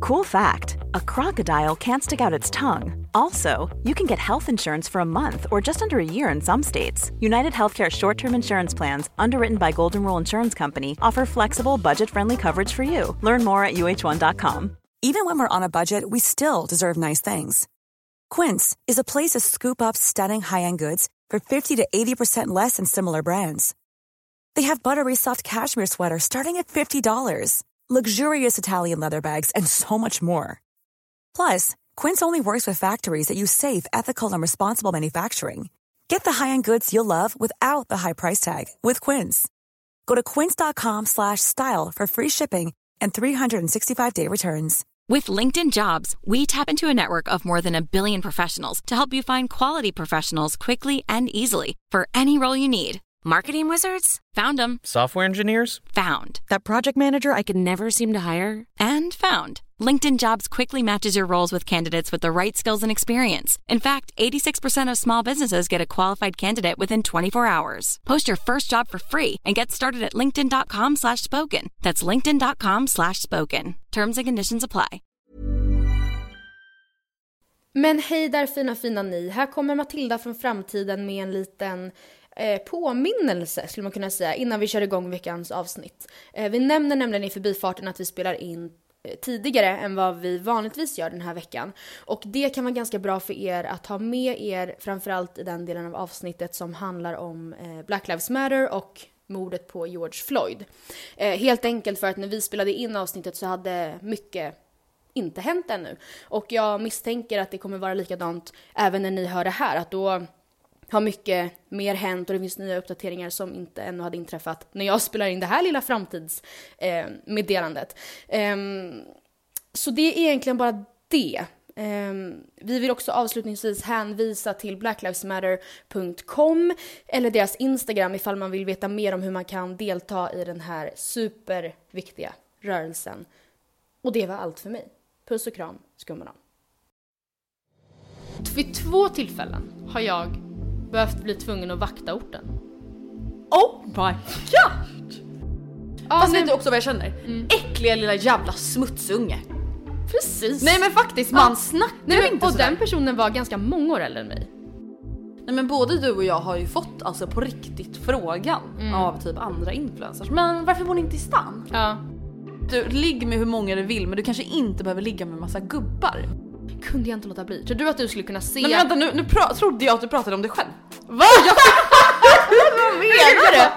Cool fact, a crocodile can't stick out its tongue. Also, you can get health insurance for a month or just under a year in some states. United Healthcare short-term insurance plans, underwritten by Golden Rule Insurance Company, offer flexible, budget-friendly coverage for you. Learn more at uh1.com. Even when we're on a budget, we still deserve nice things. Quince is a place to scoop up stunning high-end goods for 50 to 80% less than similar brands. They have buttery soft cashmere sweaters starting at $50, luxurious Italian leather bags, and so much more. Plus, Quince only works with factories that use safe, ethical, and responsible manufacturing. Get the high-end goods you'll love without the high price tag with Quince. Go to quince.com/style for free shipping and 365-day returns. With LinkedIn Jobs, we tap into a network of more than 1 billion professionals to help you find quality professionals quickly and easily for any role you need. Marketing wizards? Found them. Software engineers? Found. That project manager I could never seem to hire? And found. LinkedIn Jobs quickly matches your roles with candidates with the right skills and experience. In fact, 86% of small businesses get a qualified candidate within 24 hours. Post your first job for free and get started at linkedin.com/spoken. That's linkedin.com/spoken. Terms and conditions apply. Men hej där fina ni. Här kommer Matilda från framtiden med en liten påminnelse skulle man kunna säga innan vi kör igång veckans avsnitt. Vi nämner nämligen i förbifarten att vi spelar in tidigare än vad vi vanligtvis gör den här veckan. Och det kan vara ganska bra för er att ha med er, framförallt i den delen av avsnittet som handlar om Black Lives Matter och mordet på George Floyd. Helt enkelt för att när vi spelade in avsnittet så hade mycket inte hänt ännu. Och jag misstänker att det kommer vara likadant även när ni hör det här. Att då har mycket mer hänt och det finns nya uppdateringar som inte ännu hade inträffat när jag spelar in det här lilla framtidsmeddelandet. Så det är egentligen bara det. Vi vill också avslutningsvis hänvisa till blacklivesmatter.com eller deras Instagram ifall man vill veta mer om hur man kan delta i den här superviktiga rörelsen. Och det var allt för mig. Puss och kram, skummarna. Vid 2 tillfällen har jag behövt bli tvungen att vakta orten. Oh my god! Fast vet du också vad jag känner? Äckliga lilla jävla smutsunge. Precis. Nej men faktiskt, man snackar inte och sådär. den personen var ganska många år äldre än mig. Nej men både du och jag har ju fått alltså på riktigt frågan av typ andra influencers. Men varför bor ni inte i stan? Ja. Du, ligg med hur många du vill, men du kanske inte behöver ligga med massa gubbar. Kunde jag inte låta bli. Tror du att du skulle kunna se... Nej men vänta, nu trodde jag att du pratade om dig själv. Va? Vad menar du?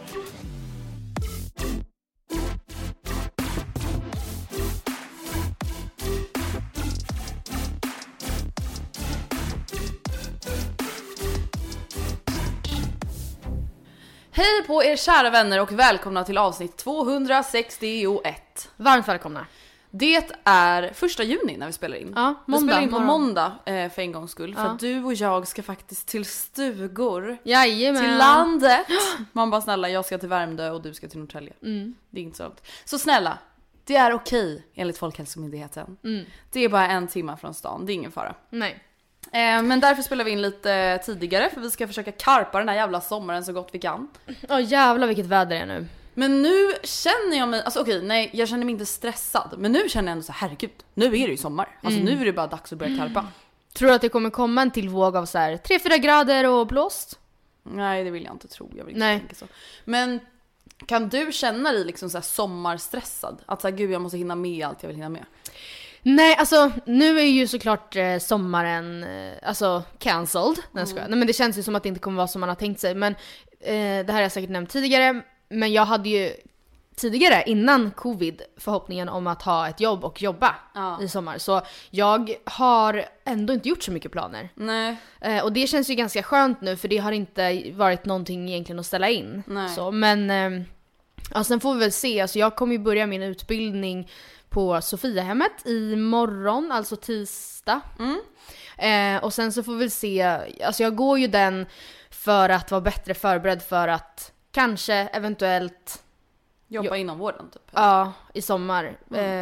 Hej på er kära vänner och välkomna till avsnitt 261. Varmt välkomna. Det är 1 juni när vi spelar in. Ja, vi spelar in på måndag för en gångs skull. För att du och jag ska faktiskt till stugor. Jajamän. Till landet. Man bara snälla, jag ska till Värmdö och du ska till Norrtälje. Det är inte så långt. Så snälla, det är okej enligt Folkhälsomyndigheten. Det är bara 1 timme från stan, det är ingen fara. Nej. Men därför spelar vi in lite tidigare. För vi ska försöka karpa den här jävla sommaren så gott vi kan. Jävlar vilket väder det är nu. Men nu känner jag mig, alltså okej, nej jag känner mig inte stressad. Men nu känner jag ändå så herregud, nu är det ju sommar. Alltså nu är det bara dags att börja karpa. Tror du att det kommer komma en till våg av så här 3-4 grader och blåst? Nej det vill jag inte tro, jag vill inte tänka så. Men kan du känna dig liksom så här sommarstressad? Att så här, gud jag måste hinna med allt jag vill hinna med. Nej, alltså nu är ju såklart sommaren alltså cancelled. Nej men det känns ju som att det inte kommer vara som man har tänkt sig. Men det här har jag säkert nämnt tidigare. Men jag hade ju tidigare innan covid förhoppningen om att ha ett jobb och jobba i sommar. Så jag har ändå inte gjort så mycket planer. Nej. Och det känns ju ganska skönt nu för det har inte varit någonting egentligen att ställa in. Nej. Så, men sen får vi väl se. Alltså, jag kommer ju börja min utbildning på Sofiahemmet i morgon, alltså tisdag. Och sen så får vi se, alltså jag går ju den för att vara bättre förberedd för att kanske eventuellt jobba inom vården typ. Ja, i sommar.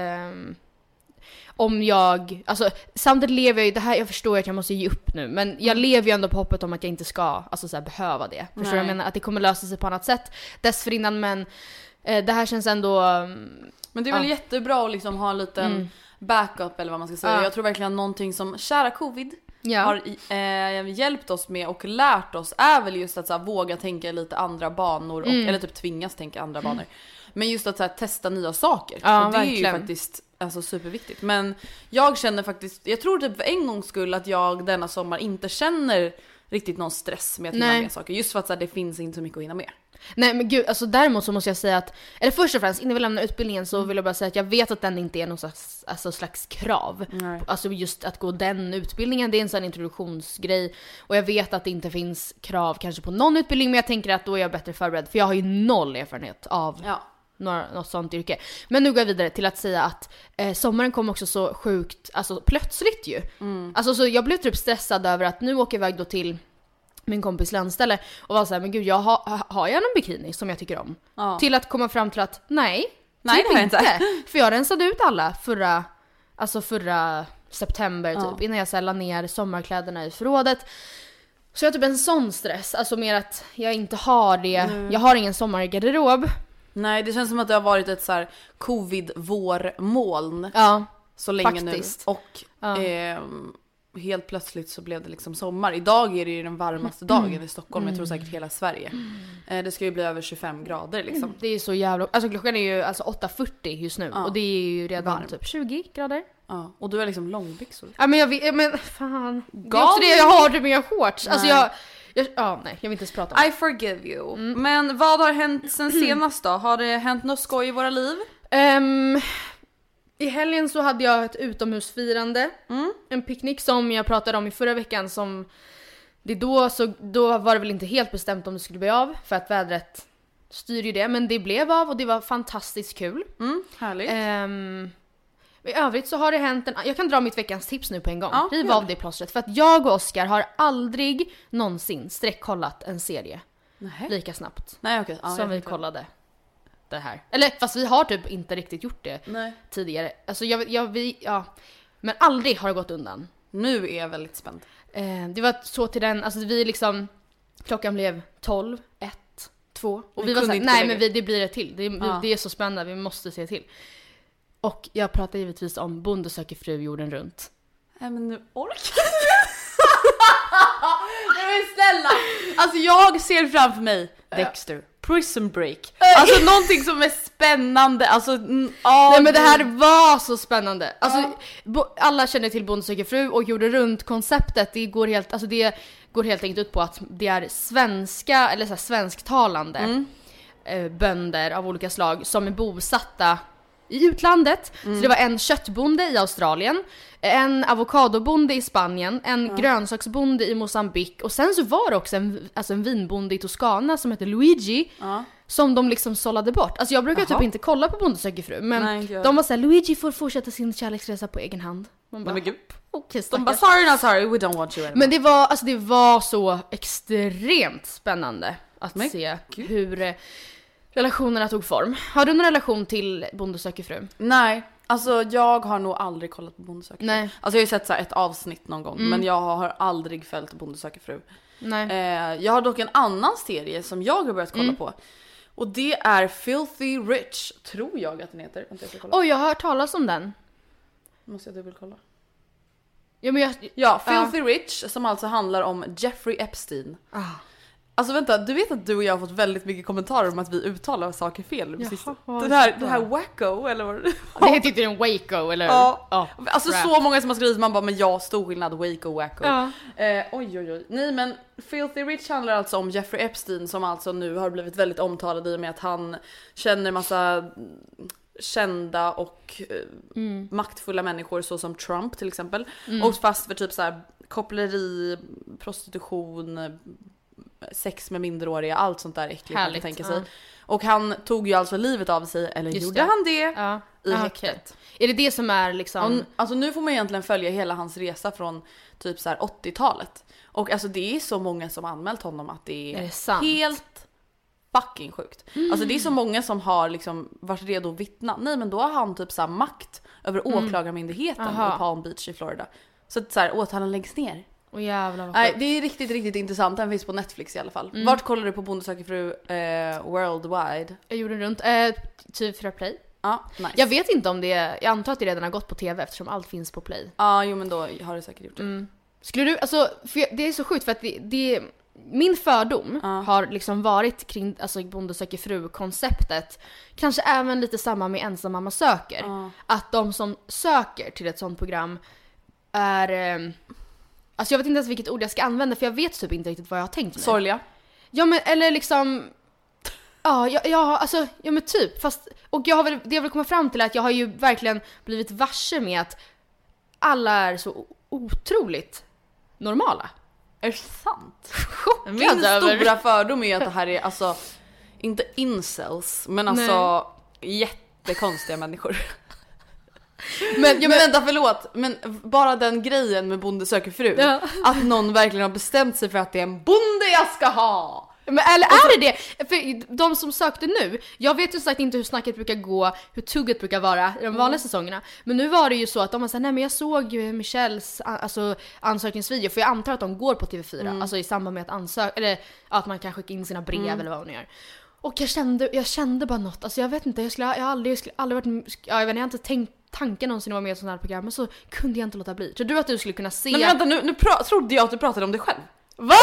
Om jag, alltså samtidigt lever jag ju det här, jag förstår att jag måste ge upp nu, men jag lever ju ändå på hoppet om att jag inte ska alltså så här, behöva det. Förstår du? Jag menar att det kommer lösa sig på annat sätt dessförinnan, men det här känns ändå men det är väl jättebra att liksom ha en backup eller vad man ska säga. Jag tror verkligen någonting som kära covid har hjälpt oss med och lärt oss är väl just att så här, våga tänka lite andra banor och, eller typ tvingas tänka andra banor. Men just att så här, testa nya saker. Och det verkligen. Är ju faktiskt alltså, superviktigt. Men jag känner faktiskt, jag tror typ för en gångs skull att jag denna sommar inte känner riktigt någon stress med att hinna med saker. Just för att så här, det finns inte så mycket att hinna med. Nej men gud, alltså däremot så måste jag säga att, eller först och främst innan vi lämnar utbildningen så vill jag bara säga att jag vet att den inte är någon slags krav. Alltså just att gå den utbildningen, det är en sån introduktionsgrej. Och jag vet att det inte finns krav kanske på någon utbildning, men jag tänker att då är jag bättre förberedd. För jag har ju noll erfarenhet av något sånt yrke. Men nu går jag vidare till att säga att sommaren kom också så sjukt, alltså plötsligt ju. Alltså så jag blev typ stressad över att nu åker jag iväg då till min kompis landställe och var så här, men gud, har jag någon bikini som jag tycker om? Till att komma fram till att nej det har jag inte. För jag rensade ut alla förra september typ, innan jag så här la ner sommarkläderna i förrådet. Så jag har typ en sån stress, alltså mer att jag inte har det. Jag har ingen sommargarderob. Nej, det känns som att det har varit ett så här covid-vårmoln så länge faktiskt. Nu. Och helt plötsligt så blev det liksom sommar. Idag är det ju den varmaste dagen i Stockholm. Jag tror säkert hela Sverige. Det ska ju bli över 25 grader liksom. Det är så jävla... Alltså klockan är ju alltså 8:40 just nu. Och det är ju redan varmt. Typ 20 grader. Ja, och du har liksom långbyxor. Ja, men jag vet... Men fan. Det är också det jag har typ inga shorts. Alltså jag vill inte ens prata om det. I forgive you. Men vad har hänt sen senast då? Har det hänt något skoj i våra liv? I helgen så hade jag ett utomhusfirande. En picknick som jag pratade om i förra veckan. Som det då var det väl inte helt bestämt om det skulle bli av. För att vädret styr ju det. Men det blev av och det var fantastiskt kul. Härligt. I övrigt så har det hänt jag kan dra mitt veckans tips nu på en gång. Riv av det plåstret. För att jag och Oskar har aldrig någonsin sträckkollat en serie lika snabbt. Som vi kollade det här. Eller fast vi har typ inte riktigt gjort det tidigare. Alltså men aldrig har det gått undan. Nu är jag väldigt spänd. Det var så till den, alltså vi liksom, klockan blev 12, 1, 2 och vi var såhär, nej men det blir ett till. Det är så spännande, vi måste se till. Och jag pratar givetvis om Bonde söker fru jorden runt. Nej men nu orkar men snälla. Alltså jag ser framför mig Dexter, Prison Break. Alltså någonting som är spännande. Alltså nej men det här var så spännande. Alltså alla känner till Bonde söker fru och jorden runt konceptet. Det går helt enkelt ut på att det är svenska eller så här svensktalande bönder av olika slag som är bosatta i utlandet. Så det var en köttbonde i Australien, en avokadobonde i Spanien, en grönsaksbonde i Mosambik och sen så var det också en vinbonde i Toscana som heter Luigi som de liksom sållade bort. Alltså jag brukar typ inte kolla på Bonde söker fru, men de var såhär, Luigi får fortsätta sin kärleksresa på egen hand. Man bara, okay, de bara sorry, we don't want you anymore. Men det var så extremt spännande att se hur relationerna tog form. Har du någon relation till Bonde söker fru? Nej, alltså jag har nog aldrig kollat på Bonde söker fru. Nej. Alltså jag har ju sett så här ett avsnitt någon gång, men jag har aldrig följt Bonde söker fru. Nej. Jag har dock en annan serie som jag har börjat kolla på. Och det är Filthy Rich, tror jag att den heter. Jag har hört talas om den. Måste jag dubbelkolla. Ja, Filthy Rich, som alltså handlar om Jeffrey Epstein. Alltså vänta, du vet att du och jag har fått väldigt mycket kommentarer om att vi uttalar saker fel. Det här wacko, eller vad det heter inte en Waco, eller? Alltså rap. Så många som har skrivit, man bara, men jag stor skillnad, Waco, wacko. Oj. Nej men Filthy Rich handlar alltså om Jeffrey Epstein som alltså nu har blivit väldigt omtalad i och med att han känner massa kända och maktfulla människor så som Trump till exempel. Och fast för typ så här koppleri, prostitution, sex med minderåriga, allt sånt där äckligt man kan tänka sig. Och han tog ju alltså livet av sig, eller gjorde han det i häktet. Är det det som är liksom... Alltså nu får man egentligen följa hela hans resa från typ så här 80-talet. Och alltså det är så många som anmält honom att det är helt fucking sjukt. Alltså det är så många som har liksom varit redo att vittna. Nej men då har han typ så här makt över åklagarmyndigheten i Palm Beach i Florida. Så att så här, åtalen läggs ner. Nej, det är riktigt, riktigt intressant. Den finns på Netflix i alla fall. Vart kollar du på Bonde söker fru worldwide? Jag gjorde runt TV4 Play. Ja, nice. Jag vet inte om det, jag antar att det redan har gått på tv eftersom allt finns på Play. Ja, jo men då har det säkert gjort det. Skulle du, alltså, för det är så sjukt för att min fördom har liksom varit kring alltså Bonde söker fru-konceptet. Kanske även lite samma med Ensam mamma söker. Att de som söker till ett sånt program är... Alltså jag vet inte ens vilket ord jag ska använda för jag vet typ inte riktigt vad jag har tänkt mig. Sorgliga. Ja men eller liksom... Ja men typ. Fast, och det jag vill komma fram till är att jag har ju verkligen blivit varse med att alla är så otroligt normala. Är det sant? Chockad Min stora fördom är att det här är alltså inte incels men alltså jättekonstiga människor. Men vänta, förlåt. Men bara den grejen med Bonde söker fru. Ja. Att någon verkligen har bestämt sig för att det är en bonde jag ska ha. Men eller är det? För de som sökte nu, jag vet ju sagt inte hur snacket brukar gå, hur tugget brukar vara i de vanliga säsongerna. Men nu var det ju så att de var såhär, nej men jag såg Michelles ansökningsvideo, för jag antar att de går på TV4, alltså i samband med att ansöka, eller att man kan skicka in sina brev eller vad man gör. Och jag kände bara något, alltså jag vet inte, jag har aldrig varit, jag har inte tänkt tanken någonsin att vara med i ett sånt här program, men så kunde jag inte låta bli. Tror du att du skulle kunna se... Men vänta, nu trodde jag att du pratade om dig själv. Vad?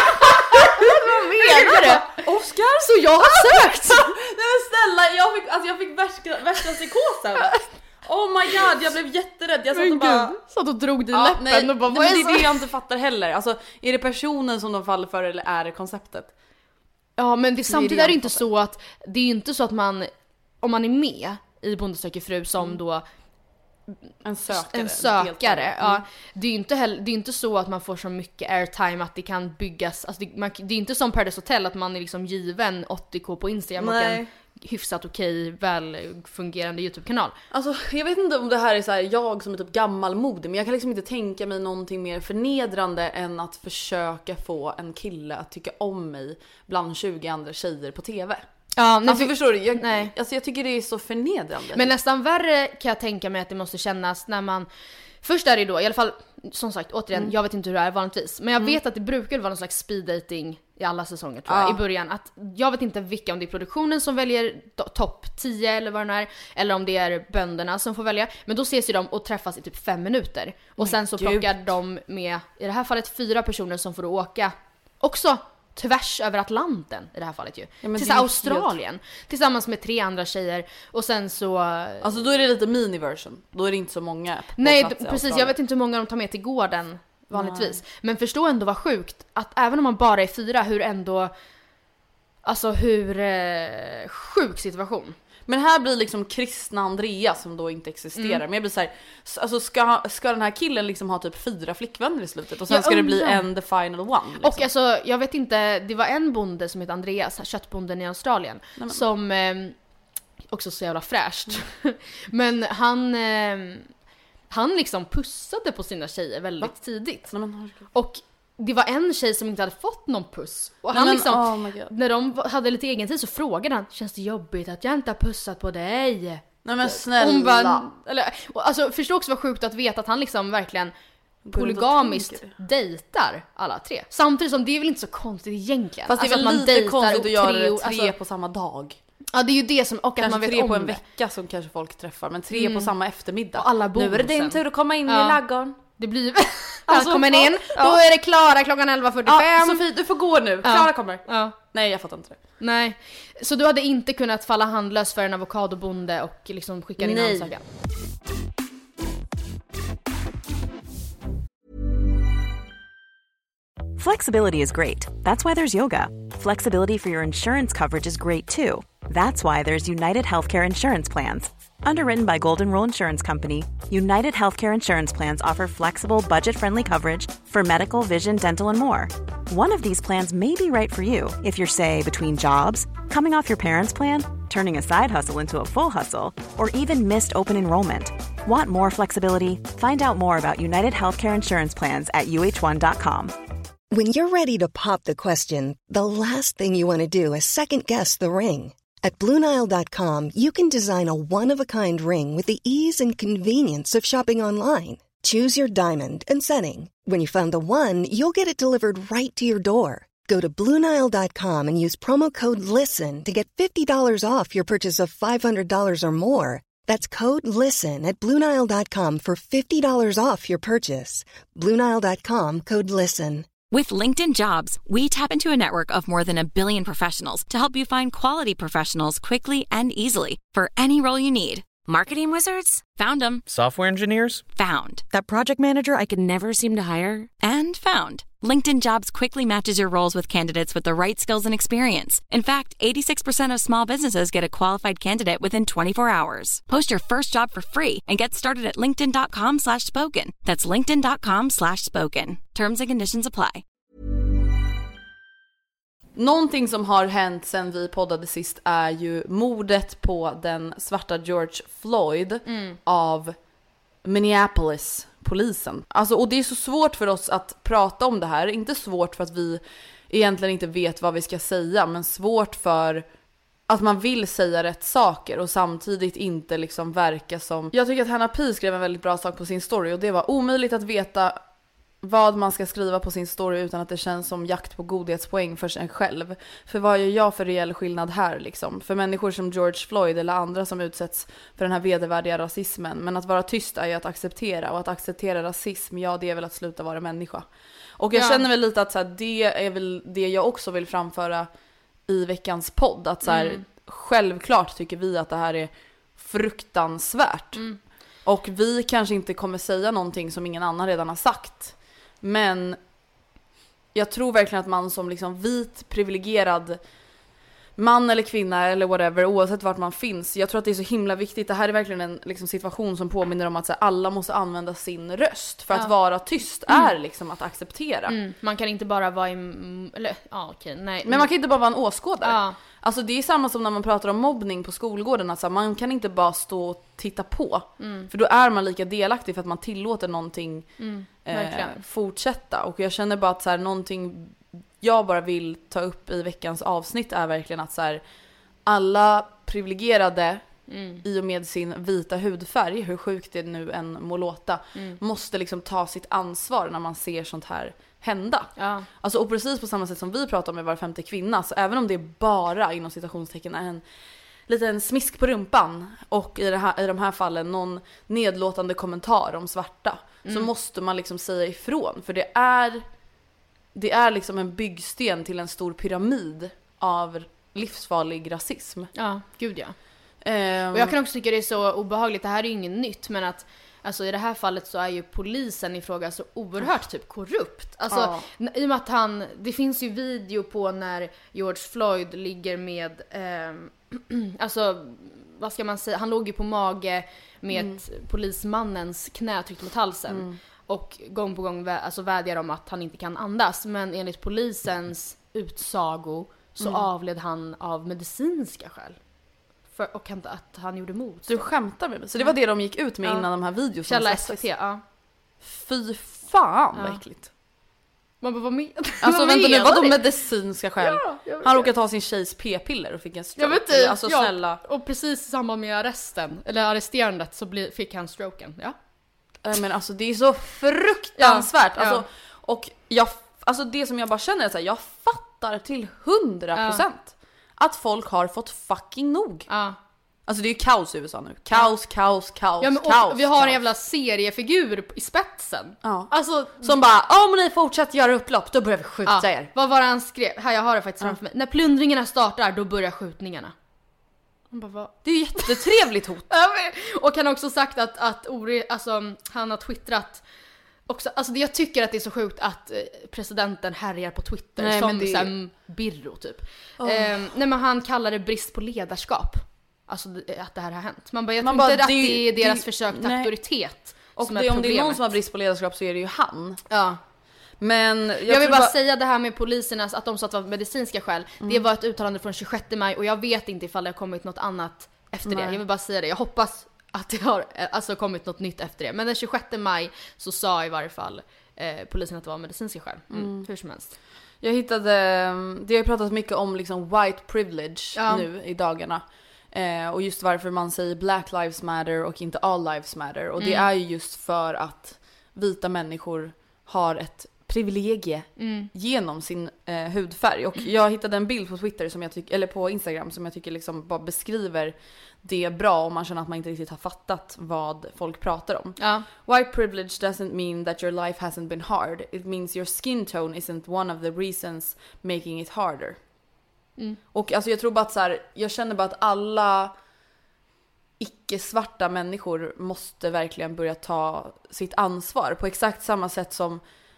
Vad menar du? Oscar? Så jag har sökt! Nej men snälla, jag fick värsta psykosen. Oh my god, jag blev jätterädd. Jag satt och drog dig läppen. Nej, och bara, men det är det jag inte fattar heller. Alltså, är det personen som de faller för eller är det konceptet? Ja, men samtidigt är det inte så att det är inte så att man, om man är med i Bonde söker fru som då en sökare. Ja, det är inte så att man får så mycket airtime att det kan byggas, alltså det är inte som Paradise Hotel att man är liksom given 80k på Instagram och en hyfsat okej, väl fungerande YouTube-kanal. Alltså jag vet inte om det här är så här, jag som är typ gammalmodig, men jag kan liksom inte tänka mig någonting mer förnedrande än att försöka få en kille att tycka om mig bland 20 andra tjejer på TV. Ja, alltså förstår du, jag tycker det är så förnedrande. Men nästan värre kan jag tänka mig att det måste kännas när man... Först är det då, i alla fall, som sagt, återigen, jag vet inte hur det är vanligtvis, men jag vet att det brukar vara någon slags speed dating i alla säsonger tror jag, i början. Att jag vet inte vilka, om det är produktionen som väljer topp 10 eller vad det är, eller om det är bönderna som får välja. Men då ses ju de och träffas i typ 5 minuter. Och sen så plockar de med, i det här fallet 4 personer som får åka också tvärs över Atlanten i det här fallet ju. Till Australien. Tillsammans med 3 andra tjejer. Och sen så... Alltså då är det lite mini-version. Då är det inte så många på nej, plats i precis. Australien. Jag vet inte hur många de tar med till gården vanligtvis. Men förstå ändå vad sjukt att även om man bara är 4, hur ändå... Alltså hur sjuk situation. Men här blir liksom kristna Andrea som då inte existerar. Men jag blir så här, alltså ska den här killen liksom ha typ 4 flickvänner i slutet och sen ska det bli en the final one liksom. Och alltså jag vet inte, det var en bonde som heter Andreas, köttbonden i Australien, som också så jävla fräscht. Men han liksom pussade på sina tjejer väldigt tidigt. Och det var en tjej som inte hade fått någon puss. Och han när de hade lite egen tid så frågade han, känns det jobbigt att jag inte har pussat på dig? Nej men snälla. Alltså förstå också vad sjukt att veta att han liksom verkligen polygamiskt dejtar alla 3. Samtidigt som det är väl inte så konstigt egentligen. Fast det är väl man lite konstigt att göra 3 på samma dag. Ja, det är ju det som, och att man vet 3 om på en vecka som kanske folk träffar, men 3 på samma eftermiddag. Och alla nu är det din tur att komma in i laggården. Det blir alltså, kommer in, då är det Klara klockan 11:45. Ja, Sofie, du får gå nu. Klara kommer. Ja. Nej, jag fattar inte det. Nej. Så du hade inte kunnat falla handlös för en avokadobonde och liksom skicka in ansökan. Flexibility is great. That's why there's yoga. Flexibility for your insurance coverage is great too. That's why there's United Healthcare Insurance Plans. Underwritten by Golden Rule Insurance Company, United Healthcare Insurance Plans offer flexible, budget-friendly coverage for medical, vision, dental, and more. One of these plans may be right for you if you're, say, between jobs, coming off your parents' plan, turning a side hustle into a full hustle, or even missed open enrollment. Want more flexibility? Find out more about United Healthcare Insurance Plans at uh1.com. When you're ready to pop the question, the last thing you want to do is second-guess the ring. At BlueNile.com, you can design a one-of-a-kind ring with the ease and convenience of shopping online. Choose your diamond and setting. When you find the one, you'll get it delivered right to your door. Go to BlueNile.com and use promo code LISTEN to get $50 off your purchase of $500 or more. That's code LISTEN at BlueNile.com for $50 off your purchase. BlueNile.com, code LISTEN. With LinkedIn Jobs, we tap into a network of more than 1 billion professionals to help you find quality professionals quickly and easily for any role you need. Marketing wizards? Found them. Software engineers? Found. That project manager I could never seem to hire? And found. LinkedIn Jobs quickly matches your roles with candidates with the right skills and experience. In fact, 86% of small businesses get a qualified candidate within 24 hours. Post your first job for free and get started at linkedin.com/spoken. That's linkedin.com/spoken. Terms and conditions apply. Någonting som har hänt sen vi poddade sist är ju mordet på den svarta George Floyd av Minneapolis-polisen. Alltså, och det är så svårt för oss att prata om det här. Inte svårt för att vi egentligen inte vet vad vi ska säga, men svårt för att man vill säga rätt saker och samtidigt inte liksom verka som... Jag tycker att Hannah P skrev en väldigt bra sak på sin story, och det var omöjligt att veta vad man ska skriva på sin story utan att det känns som jakt på godhetspoäng för sig själv. För vad gör jag för reell skillnad här liksom? För människor som George Floyd eller andra som utsätts för den här vedervärdiga rasismen. Men att vara tyst är ju att acceptera, och att acceptera rasism, ja, det är väl att sluta vara människa. Och jag känner väl lite att så här, det är väl det jag också vill framföra i veckans podd. Att så här, självklart tycker vi att det här är fruktansvärt. Och vi kanske inte kommer säga någonting som ingen annan redan har sagt. Men jag tror verkligen att man som liksom vit, privilegierad man eller kvinna eller whatever, oavsett vart man finns, jag tror att det är så himla viktigt. Det här är verkligen en liksom situation som påminner om att så här, alla måste använda sin röst. För att vara tyst är liksom att acceptera. Man kan inte bara vara nej. Men man kan inte bara vara en åskådare. Alltså det är samma som när man pratar om mobbning på skolgården. Alltså man kan inte bara stå och titta på. För då är man lika delaktig, för att man tillåter någonting fortsätta. Och jag känner bara att så här, någonting jag bara vill ta upp i veckans avsnitt är verkligen att så här, alla privilegierade i och med sin vita hudfärg, hur sjukt det nu än må låta, måste liksom ta sitt ansvar när man ser sånt här hända. Alltså, och precis på samma sätt som vi pratar om med var femte kvinna, så även om det bara inom citationstecken är en liten smisk på rumpan och i de här fallen någon nedlåtande kommentar om svarta, så måste man liksom säga ifrån, för det är liksom en byggsten till en stor pyramid av livsfarlig rasism. Ja, gud ja. Och jag kan också tycka det är så obehagligt, det här är ju inget nytt, men att alltså, i det här fallet så är ju polisen i fråga så oerhört typ korrupt. Alltså, i och med att det finns ju video på när George Floyd ligger med alltså, vad ska man säga, han låg ju på mage med polismannens knä tryckt mot halsen. Och gång på gång alltså vädjar om att han inte kan andas. Men enligt polisens utsago så avled han av medicinska skäl. Och att han gjorde mot. Du skämtar med mig. Så det var det de gick ut med innan de här videorna. Källa SVT, Fy fan, vad äckligt. Man bara, vad med? Alltså vänta nu, vadå medicinska skäl? Han råkade ta sin tjejs p-piller och fick en stroke. Jag vet inte, alltså snälla. Och precis i samband med arresterandet så fick han stroken, Men alltså det är så fruktansvärt. Alltså, och alltså det som jag bara känner är så här, jag fattar till 100% att folk har fått fucking nog. Alltså det är ju kaos i USA nu. Kaos. Och vi har en jävla seriefigur i spetsen. Alltså, som bara, om ni fortsätter göra upplopp, då börjar vi skjuta er. Vad var det han skrev? Här, jag har det faktiskt framför mig. När plundringarna startar, då börjar skjutningarna. Det är ju jättetrevligt hot. Och han har också sagt att alltså, han har twittrat också, alltså jag tycker att det är så sjukt att presidenten härjar på Twitter som det... Birro typ. Nej, men han kallar det brist på ledarskap. Alltså att det här har hänt. Man bara, jag tror inte att det är deras försök till auktoritet. Och om det är någon som har brist på ledarskap så är det ju han. Men jag vill bara säga det här med polisernas, att de sa att det var medicinska skäl. Det var ett uttalande från 26 maj och jag vet inte ifall det har kommit något annat efter det. Jag vill bara säga det. Jag hoppas att det har alltså kommit något nytt efter det. Men den 26 maj så sa i varje fall polisen att det var medicinska skäl. Hur som helst. Jag hittade, det har pratat mycket om liksom white privilege nu i dagarna. Och just varför man säger Black Lives Matter och inte All Lives Matter. Och det är ju just för att vita människor har ett privilegie genom sin hudfärg. Och jag hittade en bild på Twitter som jag tycker, eller på Instagram, som jag tycker liksom bara beskriver det bra om man känner att man inte riktigt har fattat vad folk pratar om. Ja. White privilege doesn't mean that your life hasn't been hard. It means your skin tone isn't one of the reasons making it harder. Och alltså jag tror bara att så här, jag känner bara att alla icke-svarta människor måste verkligen börja ta sitt ansvar på exakt samma sätt som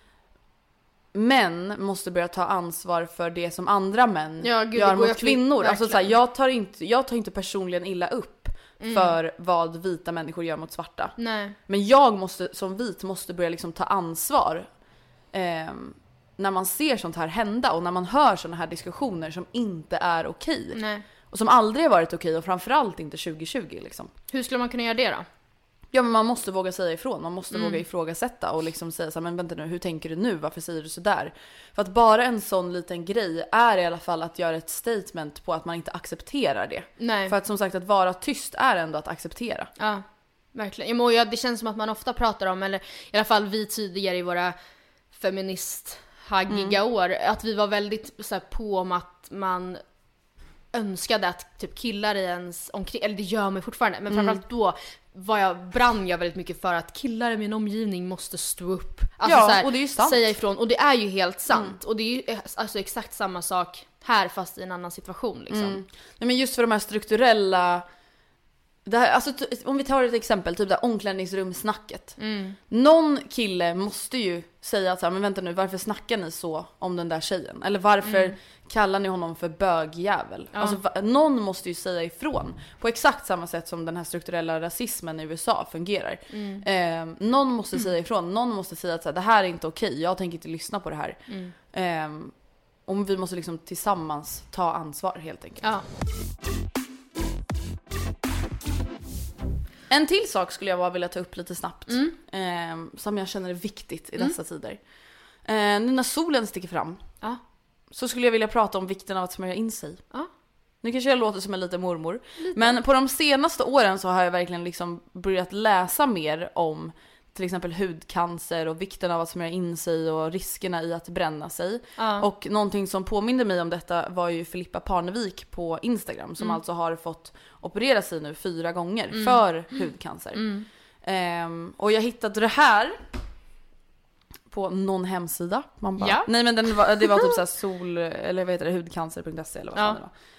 män måste börja ta ansvar för det som andra män gör mot kvinnor. Alltså så här, jag tar inte personligen illa upp för vad vita människor gör mot svarta. Nej. Men jag måste som vit måste börja liksom ta ansvar när man ser sånt här hända och när man hör såna här diskussioner som inte är okej. Nej. Och som aldrig har varit okej och framförallt inte 2020 liksom. Hur skulle man kunna göra det då? Ja, men man måste våga säga ifrån, man måste våga ifrågasätta och liksom säga så här, men vänta nu, hur tänker du nu? Varför säger du så där? För att bara en sån liten grej är i alla fall att göra ett statement på att man inte accepterar det. Nej. För att som sagt, att vara tyst är ändå att acceptera. Ja, verkligen. Det känns som att man ofta pratar om, eller i alla fall vi tidigare i våra feministhaggiga år, att vi var väldigt så här, på om att man önskade att typ killar i ens omkring, eller det gör mig fortfarande, men framförallt då brann jag väldigt mycket för att killar i min omgivning måste stå upp. Alltså ja, så här, och det är ju sant. Säga ifrån, och det är ju helt sant. Och det är ju alltså exakt samma sak här fast i en annan situation liksom. Nej, men just för de här strukturella det här, alltså, om vi tar ett exempel, typ där omklädningsrumsnacket. Någon kille måste ju säga att så här, men vänta nu, varför snackar ni så om den där tjejen? Eller varför kallar ni honom för bögjävel? Ja. Alltså, någon måste ju säga ifrån. På exakt samma sätt som den här strukturella rasismen i USA fungerar. Någon måste säga ifrån. Någon måste säga att så här, det här är inte okej, jag tänker inte lyssna på det här. Om vi måste liksom tillsammans ta ansvar helt enkelt. Ja. En till sak skulle jag bara vilja ta upp lite snabbt. Som jag känner är viktigt i dessa tider. Nu när solen sticker fram. Så skulle jag vilja prata om vikten av att smörja in sig. Nu kanske jag låter som en liten mormor. Men på de senaste åren så har jag verkligen liksom börjat läsa mer om till exempel hudcancer och vikten av att smörja in sig och riskerna i att bränna sig. Och någonting som påminner mig om detta var ju Filippa Parnevik på Instagram som alltså har fått operera sig nu 4 gånger för hudcancer. Och jag hittade det här på någon hemsida. Man bara, nej men det var typ såhär sol, eller vad heter det, hudcancer.se eller vad fan det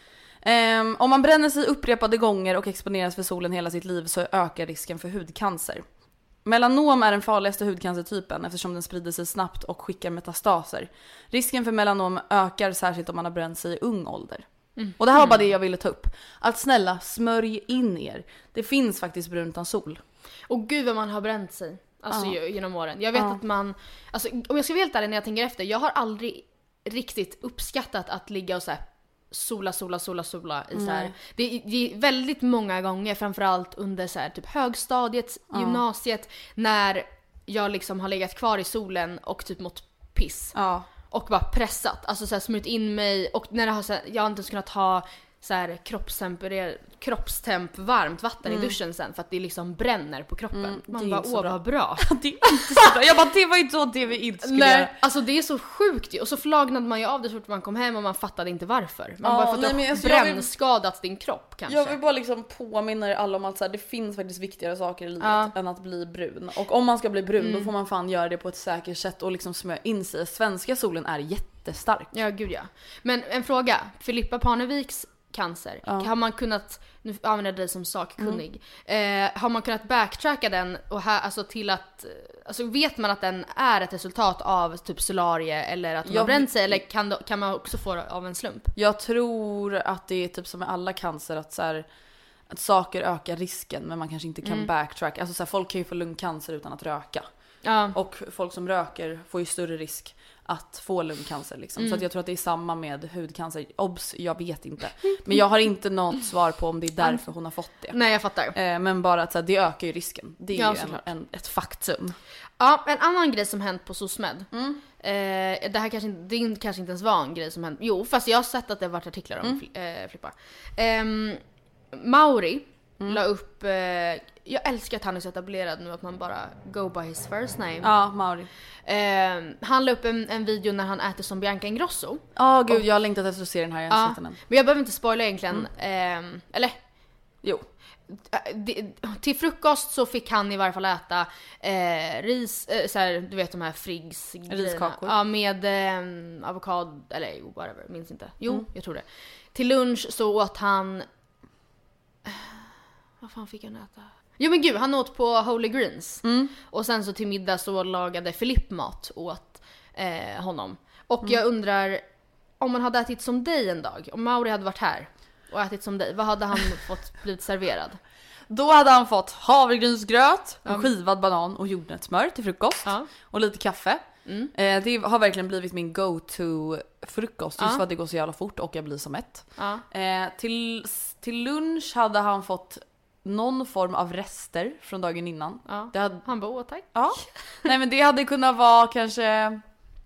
var. Om man bränner sig upprepade gånger och exponeras för solen hela sitt liv så ökar risken för hudcancer. Melanom är den farligaste hudcancertypen eftersom den sprider sig snabbt och skickar metastaser. Risken för melanom ökar särskilt om man har bränt sig i ung ålder. Och det här var bara det jag ville ta upp. Att snälla, smörj in er. Det finns faktiskt brunt utan sol. Och gud vad man har bränt sig. Alltså genom åren. Jag vet att man, alltså, om jag ska vara helt ärlig när jag tänker efter, jag har aldrig riktigt uppskattat att ligga och så här sola i så här. Det är väldigt många gånger, framförallt under så här typ högstadiet, gymnasiet, när jag liksom har legat kvar i solen och typ mått piss. Och bara pressat, alltså så här smurt in mig, och när det har så här, jag har inte ens kunnat ha så här kroppstemp varmt vatten i duschen sen för att det liksom bränner på kroppen. Man bara, vad bra. Det är inte så bra. Jag bara, det var inte så det vi inte skulle göra. Alltså det är så sjukt ju. Och så flagnade man ju av det så fort man kom hem och man fattade inte varför. Man bara, för att du har brännskadat din kropp kanske. Jag vill bara liksom påminna er alla om att så här, det finns faktiskt viktigare saker i livet än att bli brun. Och om man ska bli brun då får man fan göra det på ett säkert sätt och liksom smörja in sig. Svenska solen är jättestark. Ja, gud ja. Men en fråga. Filippa Parneviks cancer. Har man kunnat, nu använder jag dig som sakkunnig, har man kunnat backtracka den och här, alltså till att, alltså vet man att den är ett resultat av typ solarie eller att hon har bränt sig, eller kan man också få det av en slump? Jag tror att det är typ som med alla cancer att så här, att saker ökar risken men man kanske inte kan backtrack. Alltså så här, folk kan ju få lungcancer utan att röka. Och folk som röker får ju större risk att få lungcancer liksom. Så att jag tror att det är samma med hudcancer. Obs, jag vet inte. Men jag har inte något svar på om det är därför hon har fått det. Nej, jag fattar. Men bara att så här, det ökar ju risken. Det är ju ett faktum. Ja, en annan grej som hänt på SOSMED. Det här kanske inte ens var en grej som hänt. Jo, fast jag har sett att det har varit artiklar om Filippa. Mauri la upp, jag älskar att han är så etablerad nu att man bara go by his first name. Ja, Mauri. Han la upp en video när han äter som Bianca Ingrosso. Gud, jag har längtat efter att se den här, jag har inte sett den. Men jag behöver inte spoila egentligen. Eller? Jo. Till frukost så fick han i varje fall äta ris, såhär, du vet de här Friggs riskakor. Ja, med avokado, eller whatever, minns inte. Jag tror det. Till lunch så åt han, vad fan fick han äta? Jo men gud, han åt på Holy Greens. Och sen så till middag så lagade Filip mat åt honom. Och jag undrar, om man hade ätit som dig en dag, om Mauri hade varit här och ätit som dig, vad hade han fått blivit serverad? Då hade han fått havregrynsgröt, en skivad banan och jordnötssmör till frukost. Och lite kaffe. Det har verkligen blivit min go-to frukost, just för att det går så jävla fort och jag blir så mätt. Till lunch hade han fått någon form av rester från dagen innan. Han bara, tack. Nej, men det hade kunnat vara kanske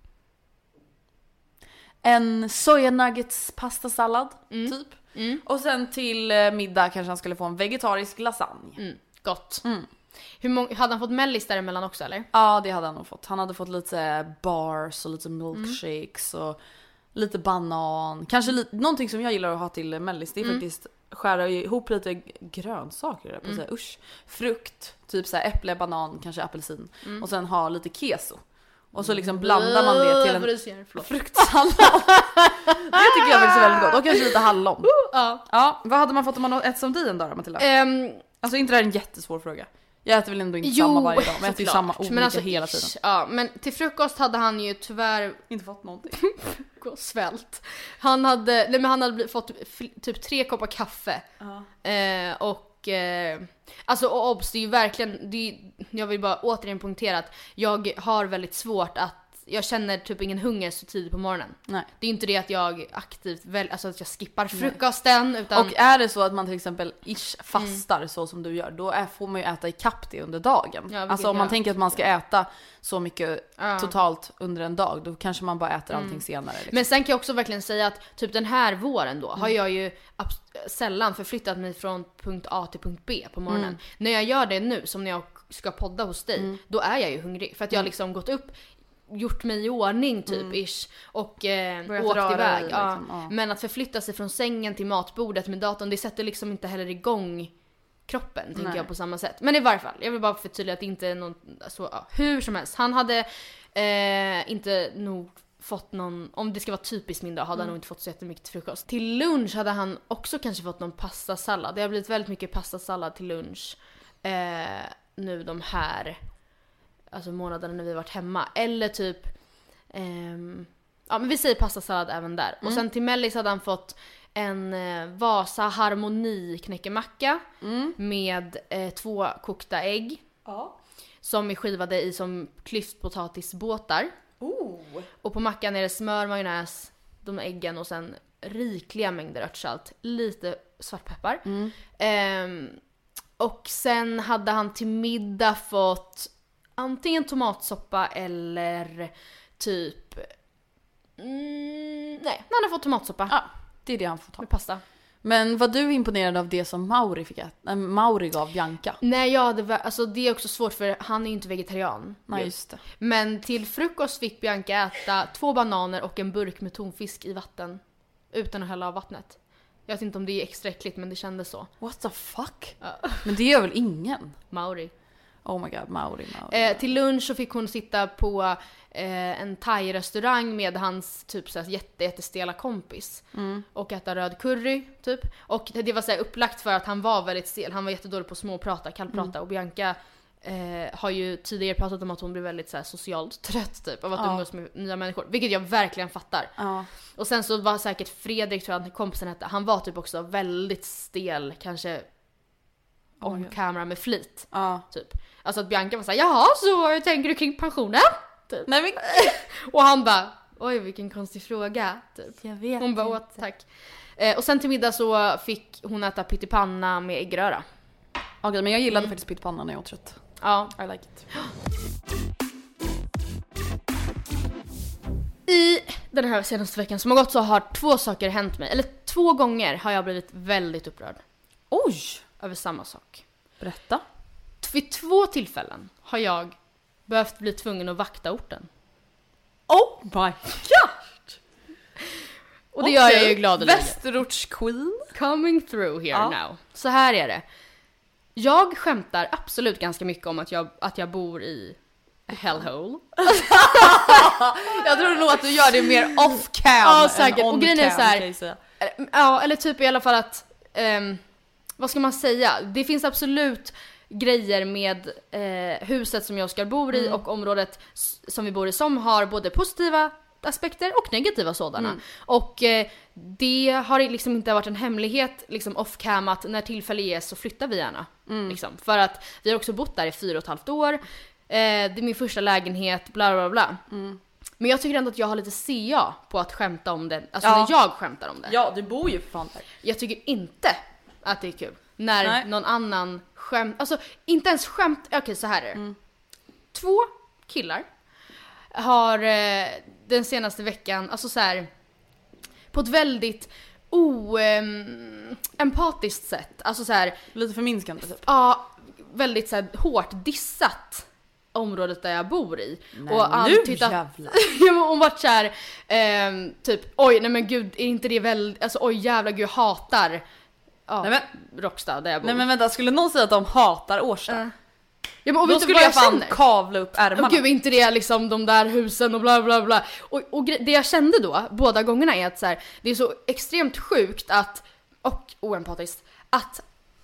en soja nuggets pastasallad typ. Och sen till middag kanske han skulle få en vegetarisk lasagne. Gott. Hade han fått mellis däremellan också eller? Ja, det hade han nog fått. Han hade fått lite bars och lite milkshakes och lite banan. Kanske någonting som jag gillar att ha till mellis, det är faktiskt skära ihop lite grönsaker på så här, frukt, typ så här äpple, banan, kanske apelsin och sen ha lite keso. Och så liksom blandar man det till en fruktsallad. Det tycker jag faktiskt är väldigt gott. Och kanske lite hallon. Vad hade man fått om man ätit som dig en dag, Matilda? Alltså inte det här är en jättesvår fråga. Jag äter väl ändå inte samma varje dag, men jag äter ju samma olika alltså, hela tiden. Ja, men till frukost hade han ju tyvärr inte fått någonting. Svält. Han hade fått typ 3 koppar kaffe. Alltså och obs, det är ju verkligen jag vill bara återigen poängtera att jag har väldigt svårt att jag känner typ ingen hunger så tidigt på morgonen. Nej. Det är inte det att jag aktivt alltså att jag skippar frukosten utan... Och är det så att man till exempel fastar så som du gör, då får man ju äta i kapp det under dagen. Alltså om man tänker att man ska äta så mycket totalt under en dag, då kanske man bara äter allting senare liksom. Men sen kan jag också verkligen säga att typ den här våren då har jag ju sällan förflyttat mig från punkt A till punkt B på morgonen. När jag gör det nu, som när jag ska podda hos dig, då är jag ju hungrig för att jag liksom gått upp, gjort mig i ordning typ ish och åkt iväg liksom. Men att förflytta sig från sängen till matbordet med datorn, det sätter liksom inte heller igång kroppen, tänker jag på samma sätt. Men i varje fall, jag vill bara förtydliga att det inte är någon så, hur som helst. Han hade inte nog fått någon, om det ska vara typiskt min dag, hade han nog inte fått så jättemycket till frukost. Till lunch hade han också kanske fått någon pastasallad. Det har blivit väldigt mycket pastasallad till lunch nu de här alltså månaderna när vi varit hemma. Eller typ men vi säger pastasallad även där. Och sen till mellis hade han fått en Vasa Harmoni knäckemacka med 2 kokta ägg som är skivade i som klyftpotatisbåtar. Och på mackan är det smör, majonnäs, de äggen och sen rikliga mängder örtsalt, lite svartpeppar. Och sen hade han till middag fått antingen tomatsoppa eller typ nej, han hade fått tomatsoppa. Ja, det är det han får ta. Med pasta. Men var du imponerad av det som Mauri fick äta? Mauri gav Bianca? Nej, alltså det är också svårt för han är ju inte vegetarian. Nej, just det. Men till frukost fick Bianca äta 2 bananer och en burk med tonfisk i vatten utan att hälla av vattnet. Jag vet inte om det är extra äckligt, men det kändes så. What the fuck? Men det gör väl ingen? Mauri. Oh my god, Mauri. Till lunch så fick hon sitta på en thai-restaurang med hans typ så här jättestela kompis och äta röd curry typ. Och det var så här upplagt för att han var väldigt stel. Han var jättedålig på småprata, kallprata och Bianca har ju tidigare pratat om att hon blir väldigt så här socialt trött typ av att umgås med nya människor, vilket jag verkligen fattar. Och sen så var säkert Fredrik, tror jag att kompisen hette, han var typ också väldigt stel, kanske on camera med flit typ. Alltså att Bianca var såhär, jaha, så tänker du kring pensionen? Typ. Nej, men... och han bara, oj vilken konstig fråga typ. Jag vet. Hon bara, tack. Och sen till middag så fick hon äta pyttipanna med äggröra. Okej, men jag gillade faktiskt pyttipanna när jag var trött. Ja, I like it. I den här senaste veckan som har gått så har 2 saker hänt mig. Eller 2 gånger har jag blivit väldigt upprörd. Oj! över samma sak. Berätta. Vid 2 tillfällen har jag behövt bli tvungen att vakta orten. Oh my god! Och det gör jag ju gladeligen. Västerorts queen. Coming through here now. Så här är det. Jag skämtar absolut ganska mycket om att jag bor i a hellhole. Jag tror nog att du gör det mer off-cam. Ja, säkert. Och grejen är så här, ja, eller typ i alla fall att vad ska man säga? Det finns absolut grejer med huset som jag ska bor i och området som vi bor i som har både positiva aspekter och negativa sådana. Och det har liksom inte varit en hemlighet liksom off-cam att när tillfälle ges så flyttar vi gärna. Liksom. För att vi har också bott där i 4,5 år. Det är min första lägenhet, bla bla bla. Men jag tycker ändå att jag har lite CA på att skämta om det. Alltså när jag skämtar om det. Ja, du bor ju för fan där. Jag tycker inte att det är kul när någon annan alltså inte ens okej, så här är det. 2 killar har den senaste veckan, alltså så här, på ett väldigt empatiskt sätt, alltså så här, lite förminskande typ. Ja, väldigt så här hårt dissat området där jag bor i. Nej, och nu jävlar. Hon var så här, typ, oj nej men gud, är inte det väl, alltså oj jävla gud, jag hatar Råcksta där jag bor. Nej men vänta, skulle någon säga att de hatar Årsta? Ja, men, och då skulle jag fan kavla upp ärmarna. Och gud, inte det liksom de där husen och bla bla bla. Och det jag kände då, båda gångerna, är att så här, det är så extremt sjukt att, och oempatiskt, att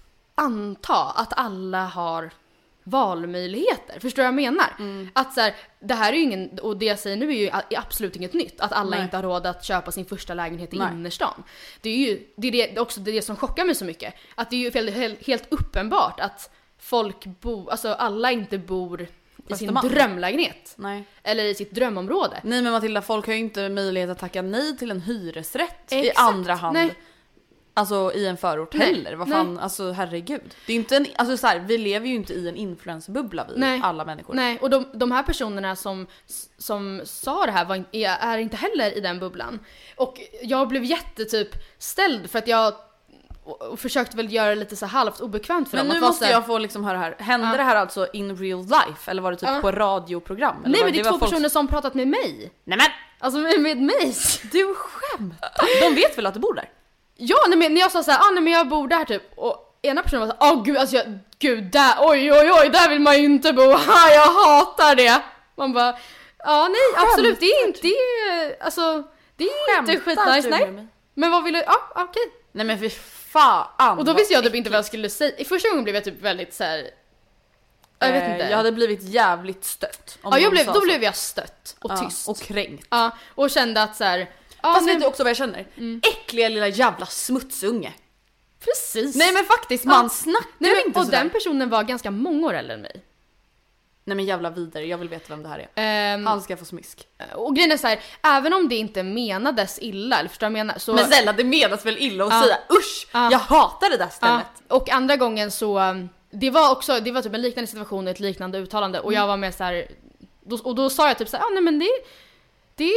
anta att alla har valmöjligheter. Förstår du vad jag menar? Att så här, det här är ju ingen, och det jag säger nu är ju absolut inget nytt, att alla inte har råd att köpa sin första lägenhet i innerstan. Det är ju det som chockar mig så mycket, att det är ju helt uppenbart att folk alltså alla inte bor i sin drömlägenhet. Nej. Eller i sitt drömområde. Nej men Matilda, folk har ju inte möjlighet att tacka nej till en hyresrätt i andra hand. Nej. Alltså i en förort heller. Vad fan, alltså herregud. Det är inte alltså så här, vi lever ju inte i en influencerbubbla alla människor. Nej, och de här personerna som sa det här är inte heller i den bubblan. Och jag blev jättetyp ställd för att jag och försökte väl göra det lite så halvt obekvämt för dem. Men nu måste jag få liksom höra här. Hände det här alltså in real life? Eller var det typ på radioprogram? Eller nej men det är 2 personer som pratat med mig. Nej men! Alltså med mig. Du skämtar. De vet väl att du bor där? Ja, nej, men när jag sa såhär, nej men jag bor där typ. Och ena personen var såhär, gud alltså gud där, oj där vill man ju inte bo. Jag hatar det. Man bara, nej absolut, det är inte, alltså det är inte skitnice, nej. Men vad vill du, okej. Nej men för fan. Och då visste jag typ inte vad jag skulle säga. I första gången blev jag typ väldigt så här. Jag vet inte. Jag hade blivit jävligt stött. Då blev jag stött och tyst. Och kränkt. Ja, och kände att så här. Fast vet du också vad jag känner? Äckliga lilla jävla smutsunge. Precis. Nej men faktiskt, man snackar inte och sådär. den personen var ganska många år äldre än mig. Nej men jävla vidare, jag vill veta vem det här är. Han ska få smisk. Och grejen är så här, även om det inte menades illa, eller förstår jag menar så. Men snälla, det menas väl illa att säga usch, jag hatar det där stället. Och andra gången så, det var typ en liknande situation, ett liknande uttalande. Och jag var med så här, då sa jag typ så här, nej men det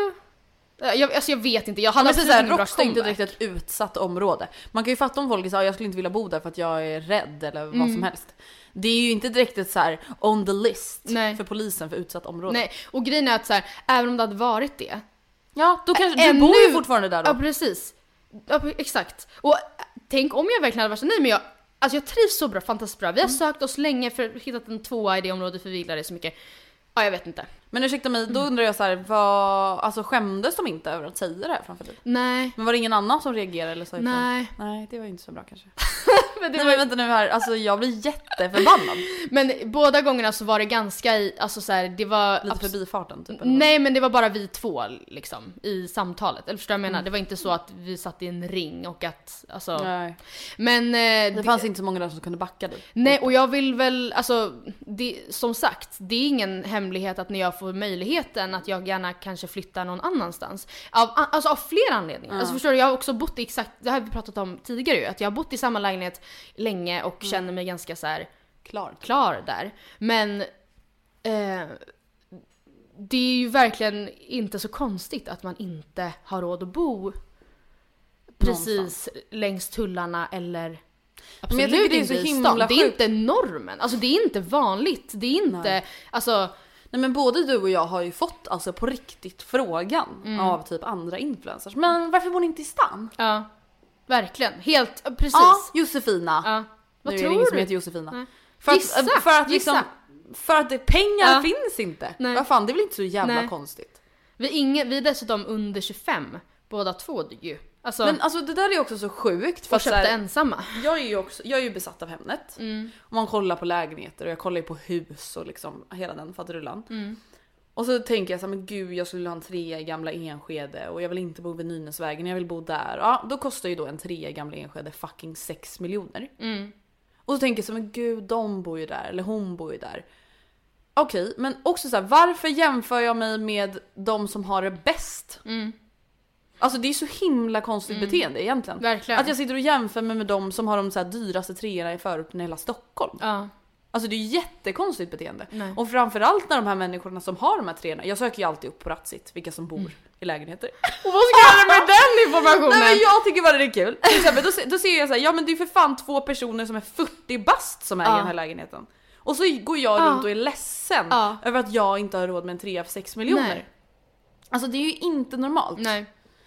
jag vet inte, jag hade absolut ingen bra comeback. Inte direkt ett utsatt område. Man kan ju fatta om folk säger jag skulle inte vilja bo där för att jag är rädd eller vad som helst. Det är ju inte direkt ett så här on the list för polisen för utsatt område. Nej, och grejen är att så här, även om det hade varit det. Ja, då kanske du bor ju fortfarande där då. Ja, precis. Ja, exakt. Och tänk om jag verkligen hade varit så, nej men jag trivs så bra, fantastiskt bra. Vi har sökt oss länge för att hitta en 2 i det området för vi gillar det så mycket. Ja, jag vet inte. Men ursäkta mig, då undrar jag så här, alltså skämdes de inte över att säga det här framför dig? Nej. Men var det ingen annan som reagerade eller så? Nej. Nej, det var ju inte så bra kanske. Men vänta nu här, alltså jag blir jätteförbannad. Men båda gångerna så var det ganska alltså så här, det var lite förbifarten typ. Nej, men det var bara vi 2 liksom i samtalet. Eller förstår jag menar, det var inte så att vi satt i en ring och att alltså. Nej. Men det fanns inte så många där som kunde backa dig. Nej, och jag vill väl alltså som sagt, det är ingen hemlighet att när jag får möjligheten att jag gärna kanske flyttar någon annanstans. Av flera anledningar. Alltså förstår du, jag har också bott i exakt, det har vi pratat om tidigare ju, att jag har bott i samma lägenhet länge och känner mig ganska så här klar där. Men det är ju verkligen inte så konstigt att man inte har råd att bo precis längs tullarna eller Absolut, men jag tycker inte det är så i himla stan. Det är sjukt. inte normen. Alltså det är inte vanligt. Det är inte, alltså... Nej men både du och jag har ju fått alltså på riktigt frågan av typ andra influencers. Men varför bor ni inte i stan? Ja, verkligen. Helt, precis. Ja, Josefina. Ja. Vad Nu tror är det ingen som du? heter Josefina. Nej. För att, Gissa, för att liksom, gissa. för att det, pengar Ja. finns inte. Nej. Vad fan, det är väl inte så jävla Nej. konstigt. Vi är dessutom under 25, båda två ju. Alltså, Men alltså det där är också så sjukt. För och att så köpte här, ensamma. jag är ju besatt av Hemnet. Och man kollar på lägenheter och jag kollar ju på hus och liksom hela den faderullan. Och så tänker jag så här, men gud, jag skulle ha en 3 gamla Enskede och jag vill inte bo vid Nynäsvägen, jag vill bo där. Ja, då kostar ju då en 3 gamla Enskede fucking 6 miljoner. Och så tänker jag så här, men gud, de bor ju där, eller hon bor ju där. Okej, men också så här, varför jämför jag mig med de som har det bäst? Alltså det är så himla konstigt beteende egentligen. Verkligen. Att jag sitter och jämför mig med de som har de så här dyraste 3:orna i förorten i hela Stockholm. Ja. Alltså det är jättekonstigt beteende. Nej. Och framförallt när de här människorna som har de här 3:orna, jag söker ju alltid upp på Ratsit vilka som bor i lägenheter. Och vad ska jag göra med den informationen? Nej men jag tycker bara det är kul. Till exempel, då ser jag så här, ja men det är för fan 2 personer som är 40 bast som äger den här lägenheten. Och så går jag runt och är ledsen över att jag inte har råd med en 3 för 6 miljoner. Nej. Alltså det är ju inte normalt. Nej.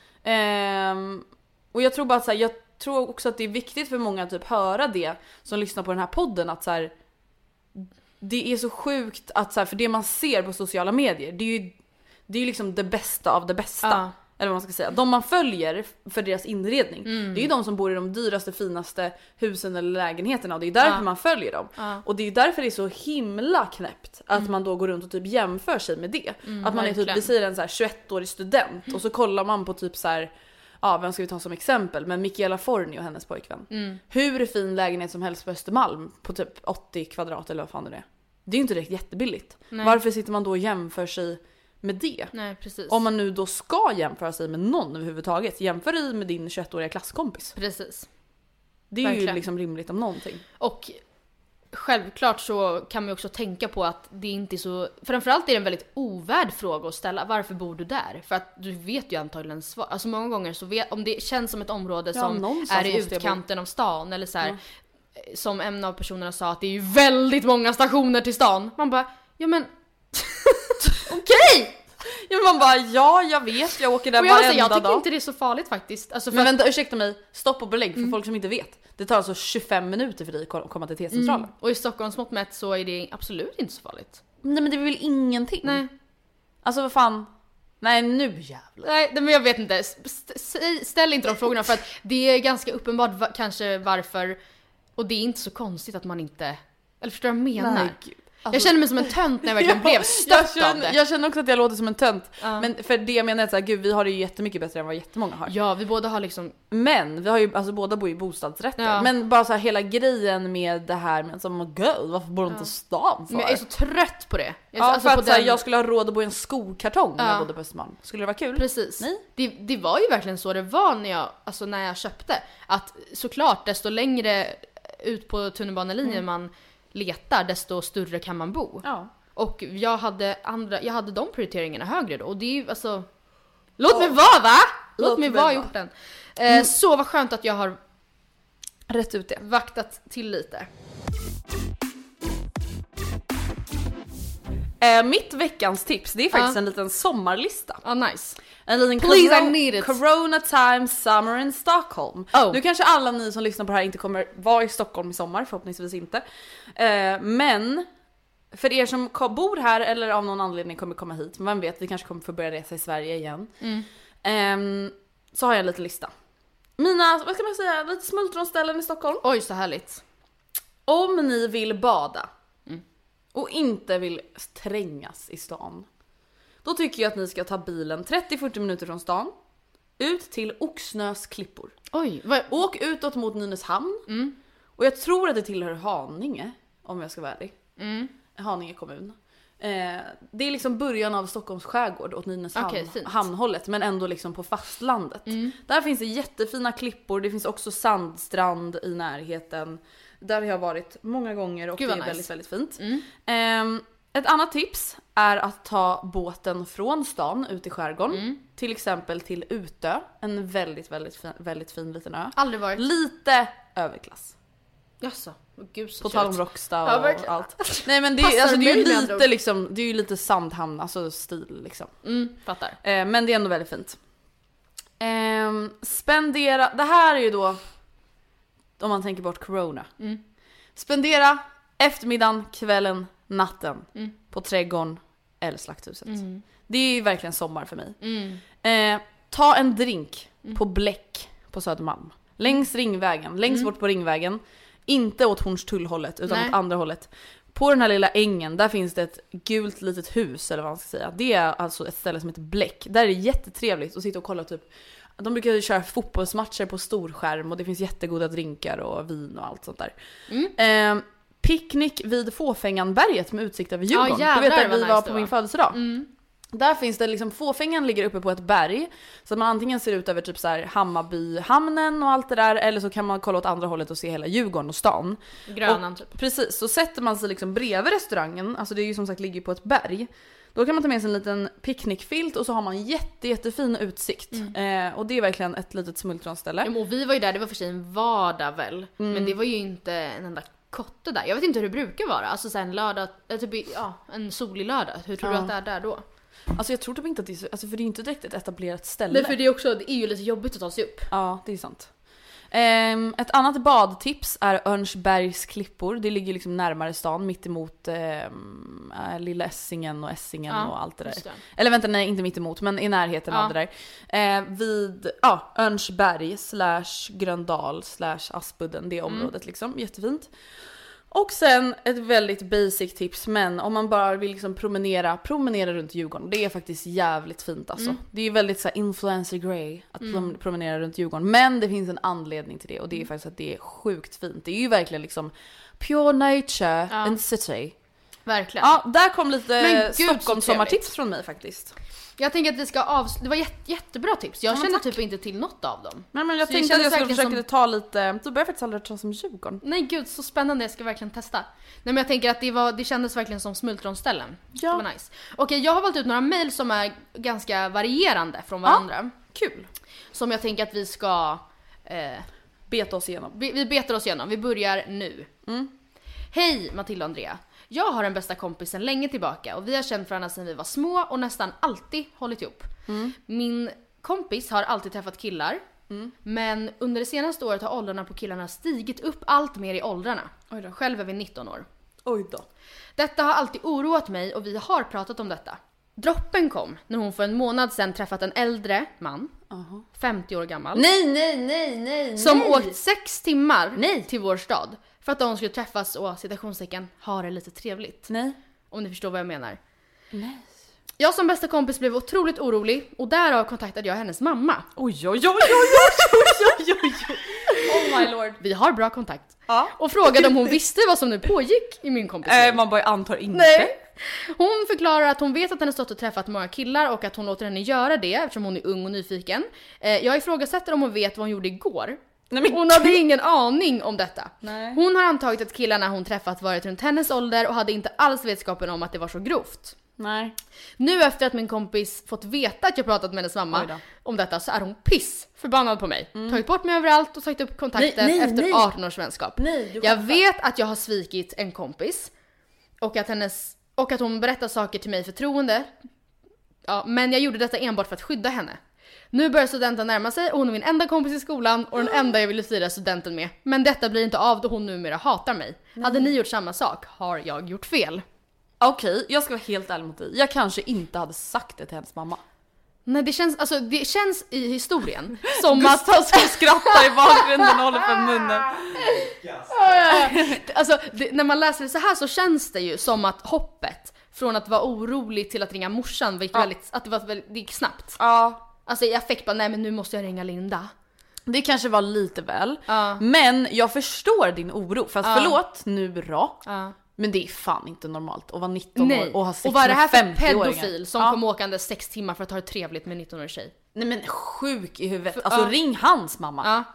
Och jag tror bara att så här, jag tror också att det är viktigt för många att typ höra det som lyssnar på den här podden, att så här, det är så sjukt att så här, för det man ser på sociala medier, det är ju liksom det bästa av det bästa. Ja. Eller vad man ska säga. De man följer för deras inredning, det är ju de som bor i de dyraste, finaste husen eller lägenheterna, och det är därför man följer dem. Och det är därför det är så himla knäppt att man då går runt och typ jämför sig med det. Att man är typ, verkligen. vi säger en så här 21-årig student och så kollar man på typ så här, ja, vem ska vi ta som exempel? Men Michaela Forni och hennes pojkvän. Hur fin lägenhet som helst på Östermalm på typ 80 kvadrat eller vad fan det är. Det är ju inte direkt jättebilligt. Nej. Varför sitter man då och jämför sig med det? Nej, precis. Om man nu då ska jämföra sig med någon överhuvudtaget, jämför dig med din 21-åriga klasskompis. Precis. Det är Verkligen. ju liksom rimligt om någonting. Och självklart så kan man ju också tänka på att det inte är så... Framförallt är det en väldigt ovärd fråga att ställa. Varför bor du där? För att du vet ju antagligen svar. Alltså många gånger så vet... Om det känns som ett område som någonstans är i måste jag bo. utkanten av stan. Eller så här, som en av personerna sa, att det är ju väldigt många stationer till stan. Man bara, ja men... Okej! Ja, men man bara, ja jag vet, jag åker där Och jag varenda tycker dag. inte det är så farligt faktiskt. Alltså för Men att, vänta, ursäkta mig, stopp och belägg för folk som inte vet. Det tar alltså 25 minuter för dig att komma till T-centralen. och i Stockholms mått mätt så är det absolut inte så farligt. Nej men det är väl ingenting. Nej. Alltså vad fan. Nej nu jävlar. Nej, men jag vet inte. Ställ inte de frågorna, för att det är ganska uppenbart kanske varför. Och det är inte så konstigt att man inte... Eller förstår du vad jag menar? Nej, gud. Alltså, Jag känner mig som en tönt när jag verkligen blev stött av det. Jag känner också att jag låter som en tönt. Men för det jag menar är att gud, vi har det ju jättemycket bättre än vad jättemånga har. Ja, vi båda har liksom... Men vi har ju, alltså båda bor i bostadsrätter. Ja. Men bara så här hela grejen med det här med som gud, varför bor du inte i stan för? Men jag är så trött på det. Ja, alltså för på att så här, den- jag skulle ha råd att bo i en skokartong när Ja. jag bodde på Östermalm. Skulle det vara kul? Precis. Nej. Det var ju verkligen så det var när jag köpte. Att såklart, desto längre ut på tunnelbanelinjen man letar, desto större kan man bo. Ja. Och jag hade de prioriteringarna högre då. Och det är ju alltså... Låt mig vara, va? Låt mig vara i orten. Så vad skönt att jag har Rätt ut det. vaktat till lite. Mitt veckans tips, det är faktiskt en liten sommarlista. Ja, nice. En liten Please, I need it. Corona time summer in Stockholm. Oh. Nu kanske alla ni som lyssnar på det här inte kommer vara i Stockholm i sommar, förhoppningsvis inte. Men för er som bor här eller av någon anledning kommer komma hit, men vem vet, vi kanske kommer få börja resa i Sverige igen. Så har jag en liten lista. Mina, vad ska man säga, lite smultronställen i Stockholm. Oj, så härligt. Om ni vill bada och inte vill trängas i stan, då tycker jag att ni ska ta bilen 30-40 minuter från stan ut till Oxnös klippor. Oj, Åk utåt mot Nynäshamn. Och jag tror att det tillhör Haninge, om jag ska vara ärlig. Haninge kommun. Det är liksom början av Stockholms skärgård åt Nynäshamn, Okej, fint. hamnhållet, men ändå liksom på fastlandet. Där finns det jättefina klippor, det finns också sandstrand i närheten. Där har jag varit många gånger och Gud, det är vad väldigt, väldigt fint. Ett annat tips är att ta båten från stan ut i skärgården. Till exempel till Utö, en väldigt, väldigt fin liten ö. aldrig varit. Lite överklass. Jaså, gud så På tal om Rockstar och verkligen. allt. Nej men det Passar är ju mig med lite liksom, det är ju lite Sandhamn, alltså stil liksom. Fattar. Men det är ändå väldigt fint. Spendera, det här är ju då om man tänker bort corona. Spendera eftermiddagen, kvällen, natten på trädgården eller slakthuset. Det är ju verkligen sommar för mig. Ta en drink på Bläck på Södermalm. Längs Ringvägen, längst bort på Ringvägen. Inte åt Hornstullhållet utan åt andra hållet. På den här lilla ängen, där finns det ett gult litet hus eller vad man ska säga. Det är alltså ett ställe som heter Bläck. Där är det jättetrevligt att sitta och kolla typ. De brukar ju köra fotbollsmatcher på storskärm och det finns jättegoda drinkar och vin och allt sånt där. Picknick vid Fåfänganberget med utsikt över Djurgården. Ja, du vet där vi nice var på min födelsedag. Där finns det liksom, Fåfängan ligger uppe på ett berg. Så att man antingen ser ut över typ så här Hammarbyhamnen och allt det där. Eller så kan man kolla åt andra hållet och se hela Djurgården och stan. Grönan typ. Precis, så sätter man sig liksom bredvid restaurangen. Alltså det är ju som sagt ligger på ett berg. Då kan man ta med sig en liten picknickfilt och så har man jättefin utsikt. Och det är verkligen ett litet smultronställe. Ja, och vi var ju där, det var för sig en vardag väl. Men det var ju inte en enda kotte där. Jag vet inte hur det brukar vara. Alltså så här en lördag, typ, en solig lördag. Hur tror du att det är där då? Alltså jag tror typ inte att det är så, alltså för det är inte direkt ett etablerat ställe. Nej, för det är ju lite jobbigt att ta sig upp. Ja, det är sant. Ett annat badtips är Örnsbergs klippor. Det ligger liksom närmare stan, mitt emot Lilla Essingen och Essingen och allt det där. Det. Eller vänta, nej, inte mitt emot, men i närheten av det där. Vid Örnsberg / Gröndal / Aspudden, det området liksom, jättefint. Och sen ett väldigt basic tips, men om man bara vill liksom promenera runt Djurgården. Det är faktiskt jävligt fint alltså. Det är väldigt så här influencer grej att promenera runt Djurgården. Men det finns en anledning till det, och det är faktiskt att det är sjukt fint. Det är ju verkligen liksom pure nature and city. Verkligen. Ja, där kom lite Stockholms sommartips från mig faktiskt. Jag tänker att vi ska det var jättebra tips. Jag känner typ inte till något av dem. Nej, men jag tänkte att jag skulle försöka ta lite. Du börjar faktiskt aldrig ta som Djurgården. Nej gud, så spännande, jag ska verkligen testa. Nej, men jag tänker att det kändes verkligen som smultronställen. Ja. Det var nice. Okej, jag har valt ut några mejl som är ganska varierande från varandra. Kul. Som jag tänker att vi ska beta oss igenom. Vi betar oss igenom. Vi börjar nu. Hej Matilda och Andrea. Jag har en bästa kompis sedan länge tillbaka och vi har känt varandra sedan vi var små och nästan alltid hållit ihop. Min kompis har alltid träffat killar, men under det senaste året har åldrarna på killarna stigit upp allt mer i åldrarna. Själv är vi 19 år. Oj då. Detta har alltid oroat mig och vi har pratat om detta. Droppen kom när hon för en månad sedan träffat en äldre man, 50 år gammal. Nej. Som åkt 6 timmar till vår stad. För att de skulle träffas och citationstecken ha det lite trevligt. Nej. Om ni förstår vad jag menar. Nej. Jag som bästa kompis blev otroligt orolig och därav kontaktade jag hennes mamma. Oj. Oh my lord. Vi har bra kontakt. Ja. Och frågade om hon visste vad som nu pågick i min kompis. Man bara antar inte. Nej. Hon förklarar att hon vet att hennes dotter träffat många killar och att hon låter henne göra det eftersom hon är ung och nyfiken. Jag ifrågasätter om hon vet vad hon gjorde igår. Nej, hon hade ingen aning om detta. Nej. Hon har antagit att killarna hon träffat varit runt hennes ålder och hade inte alls vetskapen om att det var så grovt. Nej. Nu efter att min kompis fått veta att jag pratat med hennes mamma om detta så är hon förbannad på mig. Tagit bort mig överallt och sagt upp kontakten efter 18 års vänskap. Jag vet att jag har svikit en kompis och att hon berättar saker till mig i förtroende. Ja, men jag gjorde detta enbart för att skydda henne. Nu börjar studenten närma sig och hon är min enda kompis i skolan och den enda jag ville fira studenten med. Men detta blir inte av då hon numera hatar mig. Hade ni gjort samma sak? Har jag gjort fel? Okej, jag ska vara helt ärlig mot dig. Jag kanske inte hade sagt det till hennes mamma. Nej, det känns i historien som Gustav att... som skrattar i bakgrunden och håller för munnen. Alltså, när man läser det så här så känns det ju som att hoppet från att vara orolig till att ringa morsan det gick snabbt. Ja. Alltså i affekt bara, nej men nu måste jag ringa Linda. Det kanske var lite väl. Men jag förstår din oro. För att förlåt nu då. Men det är fan inte normalt att vara 19 år och ha sex med 50-åringar. Och vad är det här för pedofil som kom åkande 6 timmar för att ha det trevligt med 19-årig tjej? Nej men sjuk i huvudet. Alltså ring hans mamma.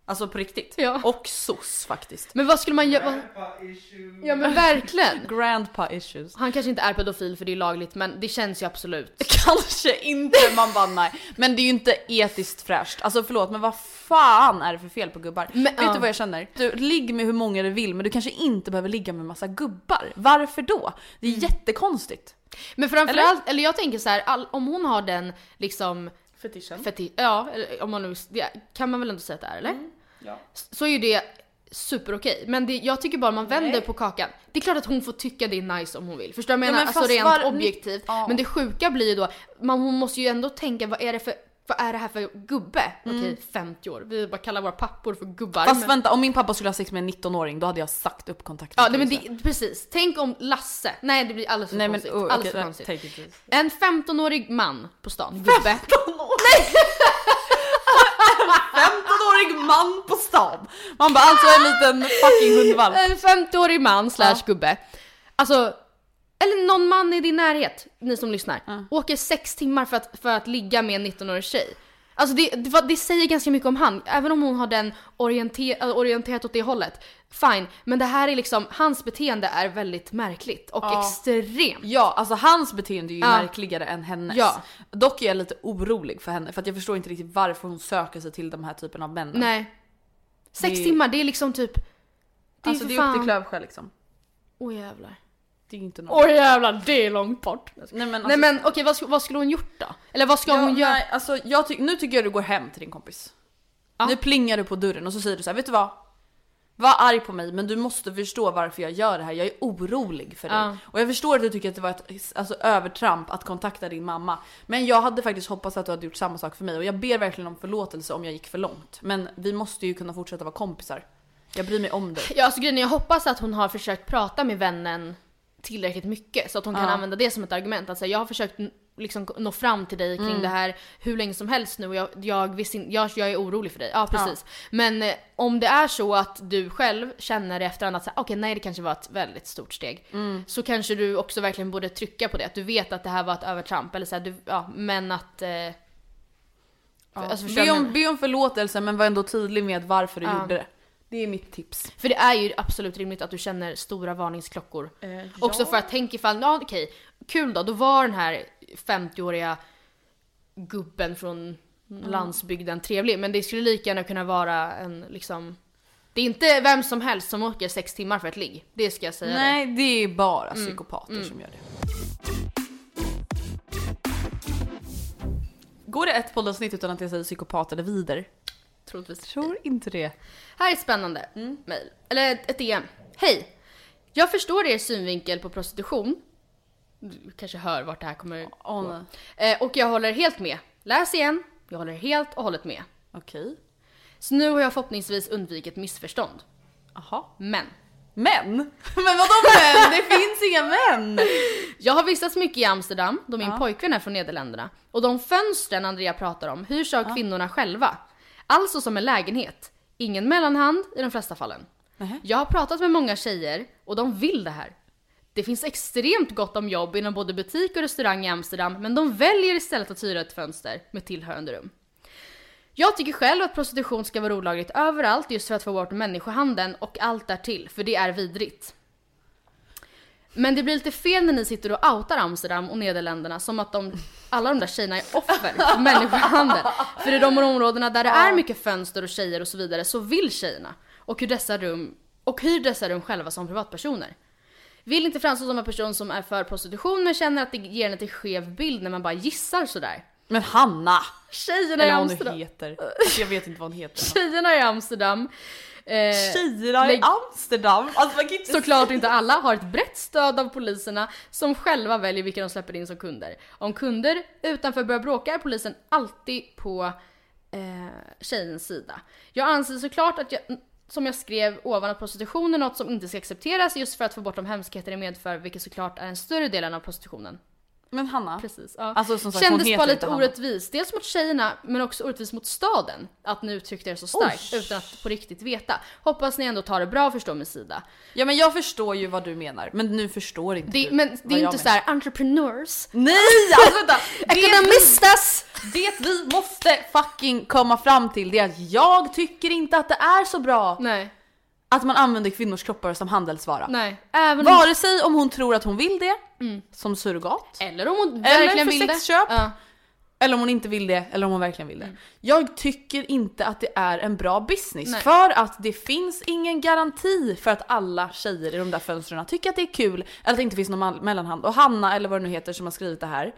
Alltså på riktigt. Ja. Och sos faktiskt. Men vad skulle man göra? Ja men verkligen. Grandpa issues. Han kanske inte är pedofil för det är lagligt, men det känns ju absolut. Kanske inte, man bara nej. Men det är ju inte etiskt fräscht. Alltså förlåt, men vad fan är det för fel på gubbar? Men, vet du vad jag känner? Du ligg med hur många du vill, men du kanske inte behöver ligga med massa gubbar. Varför då? Det är jättekonstigt. Men framförallt, eller jag tänker så här, om hon har den liksom fetischen. Ja, eller om man nu, det kan man väl ändå säga att det är, eller? Ja. Så är ju det super okej. Men jag tycker bara man vänder på kakan. Det är klart att hon får tycka det är nice om hon vill. Förstår du vad jag menar? Alltså rent objektivt. Ja. Men det sjuka blir ju då, hon måste ju ändå tänka, vad är det här för gubbe? Okej, 50 år. Vi bara kallar våra pappor för gubbar. Fast vänta, om min pappa skulle ha sex med en 19-åring, då hade jag sagt upp kontakten. Ja, men precis. Tänk om Lasse. Nej, det blir alldeles för konstigt. Alldeles för konstigt. En 15-årig man på stan. Gubbe. 15-årig? Nej! 15-årig man på stan. Man bara, alltså en liten fucking hundvalp. En 50-årig man / gubbe. Alltså, eller någon man i din närhet, ni som lyssnar, åker 6 timmar för att ligga med en 19-årig tjej. Alltså det säger ganska mycket om han. Även om hon har den orienterat åt det hållet. Fine, men det här är liksom, hans beteende är väldigt märkligt och extremt. Ja, alltså hans beteende är ju märkligare än hennes. Ja. Dock är jag lite orolig för henne, för att jag förstår inte riktigt varför hon söker sig till de här typen av män. Nej. 6 timmar, det är liksom typ, det är upp till Klövsjö liksom. Åh jävlar. Det är inte något. Åh jävlar, det är långt bort. Nej men okej, vad skulle hon gjort då? Eller vad ska hon göra? Nej, alltså nu tycker jag du går hem till din kompis. Nu plingar du på dörren och så säger du så här: vet du vad? Var arg på mig, men du måste förstå varför jag gör det här. Jag är orolig för dig. Och jag förstår att du tycker att det var ett övertramp att kontakta din mamma. Men jag hade faktiskt hoppats att du hade gjort samma sak för mig. Och jag ber verkligen om förlåtelse om jag gick för långt. Men vi måste ju kunna fortsätta vara kompisar. Jag bryr mig om dig. Ja, alltså grejen, jag hoppas att hon har försökt prata med vännen tillräckligt mycket så att hon kan använda det som ett argument. Alltså, jag har försökt liksom nå fram till dig kring det här hur länge som helst nu, och jag är orolig för dig. Ja, precis. Men om det är så att du själv känner i efterhand att okej, nej, det kanske var ett väldigt stort steg, så kanske du också verkligen borde trycka på det, att du vet att det här var ett övertramp, eller så här, men att alltså, be om förlåtelse, men var ändå tydlig med varför du gjorde det. Det är mitt tips. För det är ju absolut rimligt att du känner stora varningsklockor. Också för att tänka ifall, okej, kul då var den här 50-åriga gubben från landsbygden trevlig. Men det skulle lika gärna kunna vara en liksom... Det är inte vem som helst som åker 6 timmar för ett ligg. Det ska jag säga. Nej, det är bara psykopater som gör det. Går det ett poddavsnitt utan att jag säger psykopat eller vider? Troligtvis. Tror inte det. Här är ett spännande mejl. Eller ett DM. Hej! Jag förstår er synvinkel på prostitution. Du kanske hör vart det här kommer gå. Och jag håller helt med. Läs igen. Jag håller helt och hållet med. Okej. Så nu har jag förhoppningsvis undvikit missförstånd. Aha. Men? Men vadå men? Det finns inga män! Jag har vistats mycket i Amsterdam, då min pojkvän är från Nederländerna. Och de fönstren Andrea pratar om hyrs av kvinnorna själva. Alltså som en lägenhet. Ingen mellanhand i de flesta fallen. Jag har pratat med många tjejer och de vill det här. Det finns extremt gott om jobb inom både butik och restaurang i Amsterdam, men de väljer istället att hyra ett fönster med tillhörande rum. Jag tycker själv att prostitution ska vara olagligt överallt just för att få bort människohandeln och allt därtill, för det är vidrigt. Men det blir lite fel när ni sitter och outar Amsterdam och Nederländerna som att alla de där tjejerna är offer för människohandel. För i de områdena där det är mycket fönster och tjejer och så vidare så vill tjejerna och hyr dessa rum själva som privatpersoner. Vill inte framstå som en person som är för prostitution, men känner att det ger en lite skev bild när man bara gissar sådär. Men Hanna! Tjejerna i Amsterdam. Jag vet inte vad hon heter. Tjejerna i Amsterdam. Tjejerna i Amsterdam. Alltså, såklart inte alla har ett brett stöd av poliserna som själva väljer vilka de släpper in som kunder. Om kunder utanför börjar bråka är polisen alltid på tjejens sida. Jag anser såklart att som jag skrev ovan, att prostitution är något som inte ska accepteras just för att få bort de hemskheter det medför, vilket såklart är en större del av prostitutionen. Men Hanna, precis, ja. Alltså, som sagt, kändes bara lite orättvis. Dels mot tjejerna, men också orättvis mot staden. Att ni uttryckte er så starkt utan att på riktigt veta. Hoppas ni ändå tar det bra och förstår min sida. Ja, men jag förstår ju vad du menar, men nu förstår inte du. Men det är inte så här entrepreneurs. Nej, alltså vänta. Ekonomistas. Det vi måste fucking komma fram till, det är att jag tycker inte att det är så bra. Nej. Att man använder kvinnors kroppar som handelsvara. Nej. Även vare sig om hon tror att hon vill det som surrogat. Eller om hon verkligen vill det. Eller för sexköp. Eller om hon inte vill det, eller om hon verkligen vill det. Jag tycker inte att det är en bra business. Nej. För att det finns ingen garanti för att alla tjejer i de där fönstren tycker att det är kul. Eller att det inte finns någon mellanhand. Och Hanna, eller vad det nu heter, som har skrivit det här.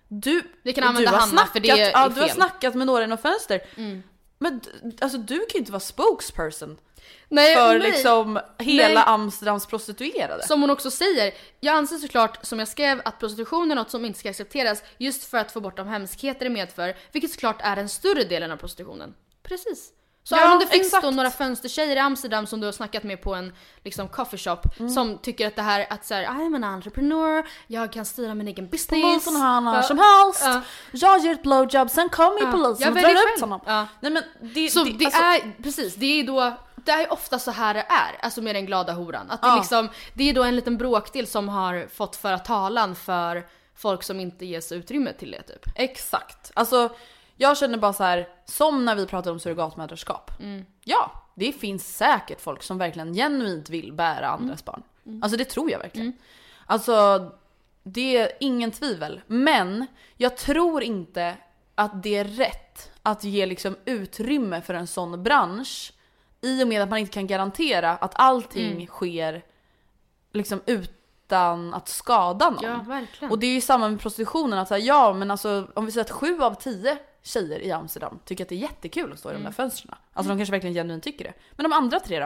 Vi kan använda Hanna snackat, för det är fel. Du har snackat med några i några fönster. Men alltså du kan ju inte vara spokesperson. För liksom hela Amsterdams prostituerade. Som hon också säger, jag anser såklart, som jag skrev, att prostitution är något som inte ska accepteras just för att få bort de hemskheter det medför, vilket såklart är den större delen av prostitutionen. Precis. Så även om det finns då några fönstertjejer i Amsterdam som du har snackat med på en liksom coffee shop som tycker att det här, att så här, I'm an entrepreneur, jag kan styra min egen business. Som helst. Jag ger ett blowjob, sen kommer polisen och drar ut honom. Nej men det är precis, det är då. Det är ofta så här det är, alltså med den glada horan. Att det, liksom, det är då en liten bråkdel som har fått föra talan för folk som inte ges utrymme till det typ. Exakt. Alltså jag känner bara så här, som när vi pratar om surrogatmödraskap. Ja, det finns säkert folk som verkligen genuint vill bära andras barn. Alltså det tror jag verkligen. Alltså det är ingen tvivel. Men jag tror inte att det är rätt att ge liksom utrymme för en sån bransch. I och med att man inte kan garantera att allting sker liksom utan att skada någon. Ja, verkligen. Och det är ju samma med prostitutionen. Att säga, ja, men alltså, om vi säger att 7 av 10 tjejer i Amsterdam tycker att det är jättekul att stå i de där fönstren. Alltså de kanske verkligen genuint tycker det. Men de andra 3 då?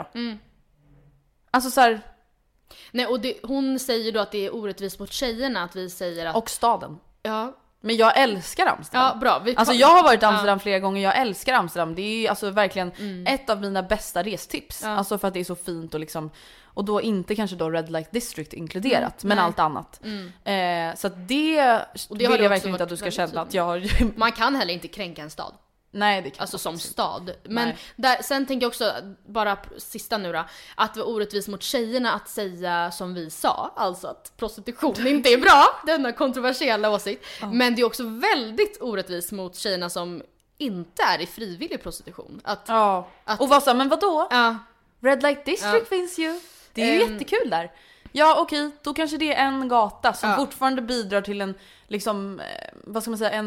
Alltså så här. Nej, och hon säger då att det är orättvist mot tjejerna att vi säger att... Och staden. Ja. Men jag älskar Amsterdam. Ja, bra. Alltså jag har varit i Amsterdam flera gånger. Jag älskar Amsterdam. Det är alltså verkligen ett av mina bästa restips. Alltså för att det är så fint och liksom, och då inte kanske då Red Light District inkluderat, men allt annat. Så att det vill jag verkligen inte att du ska känna att jag har... Man kan heller inte kränka en stad. Nej, det kan alltså som stad. Men där, sen tänker jag också, bara sista nu då, att det var orättvist mot tjejerna att säga som vi sa, alltså att prostitution inte är bra, denna kontroversiella åsikt. Men det är också väldigt orättvist mot tjejerna som inte är i frivillig prostitution. Och vad sa, men vadå? Red Light District finns ju. Det är ju jättekul där. Ja, okej, då kanske det är en gata som fortfarande bidrar till en liksom, vad ska man säga,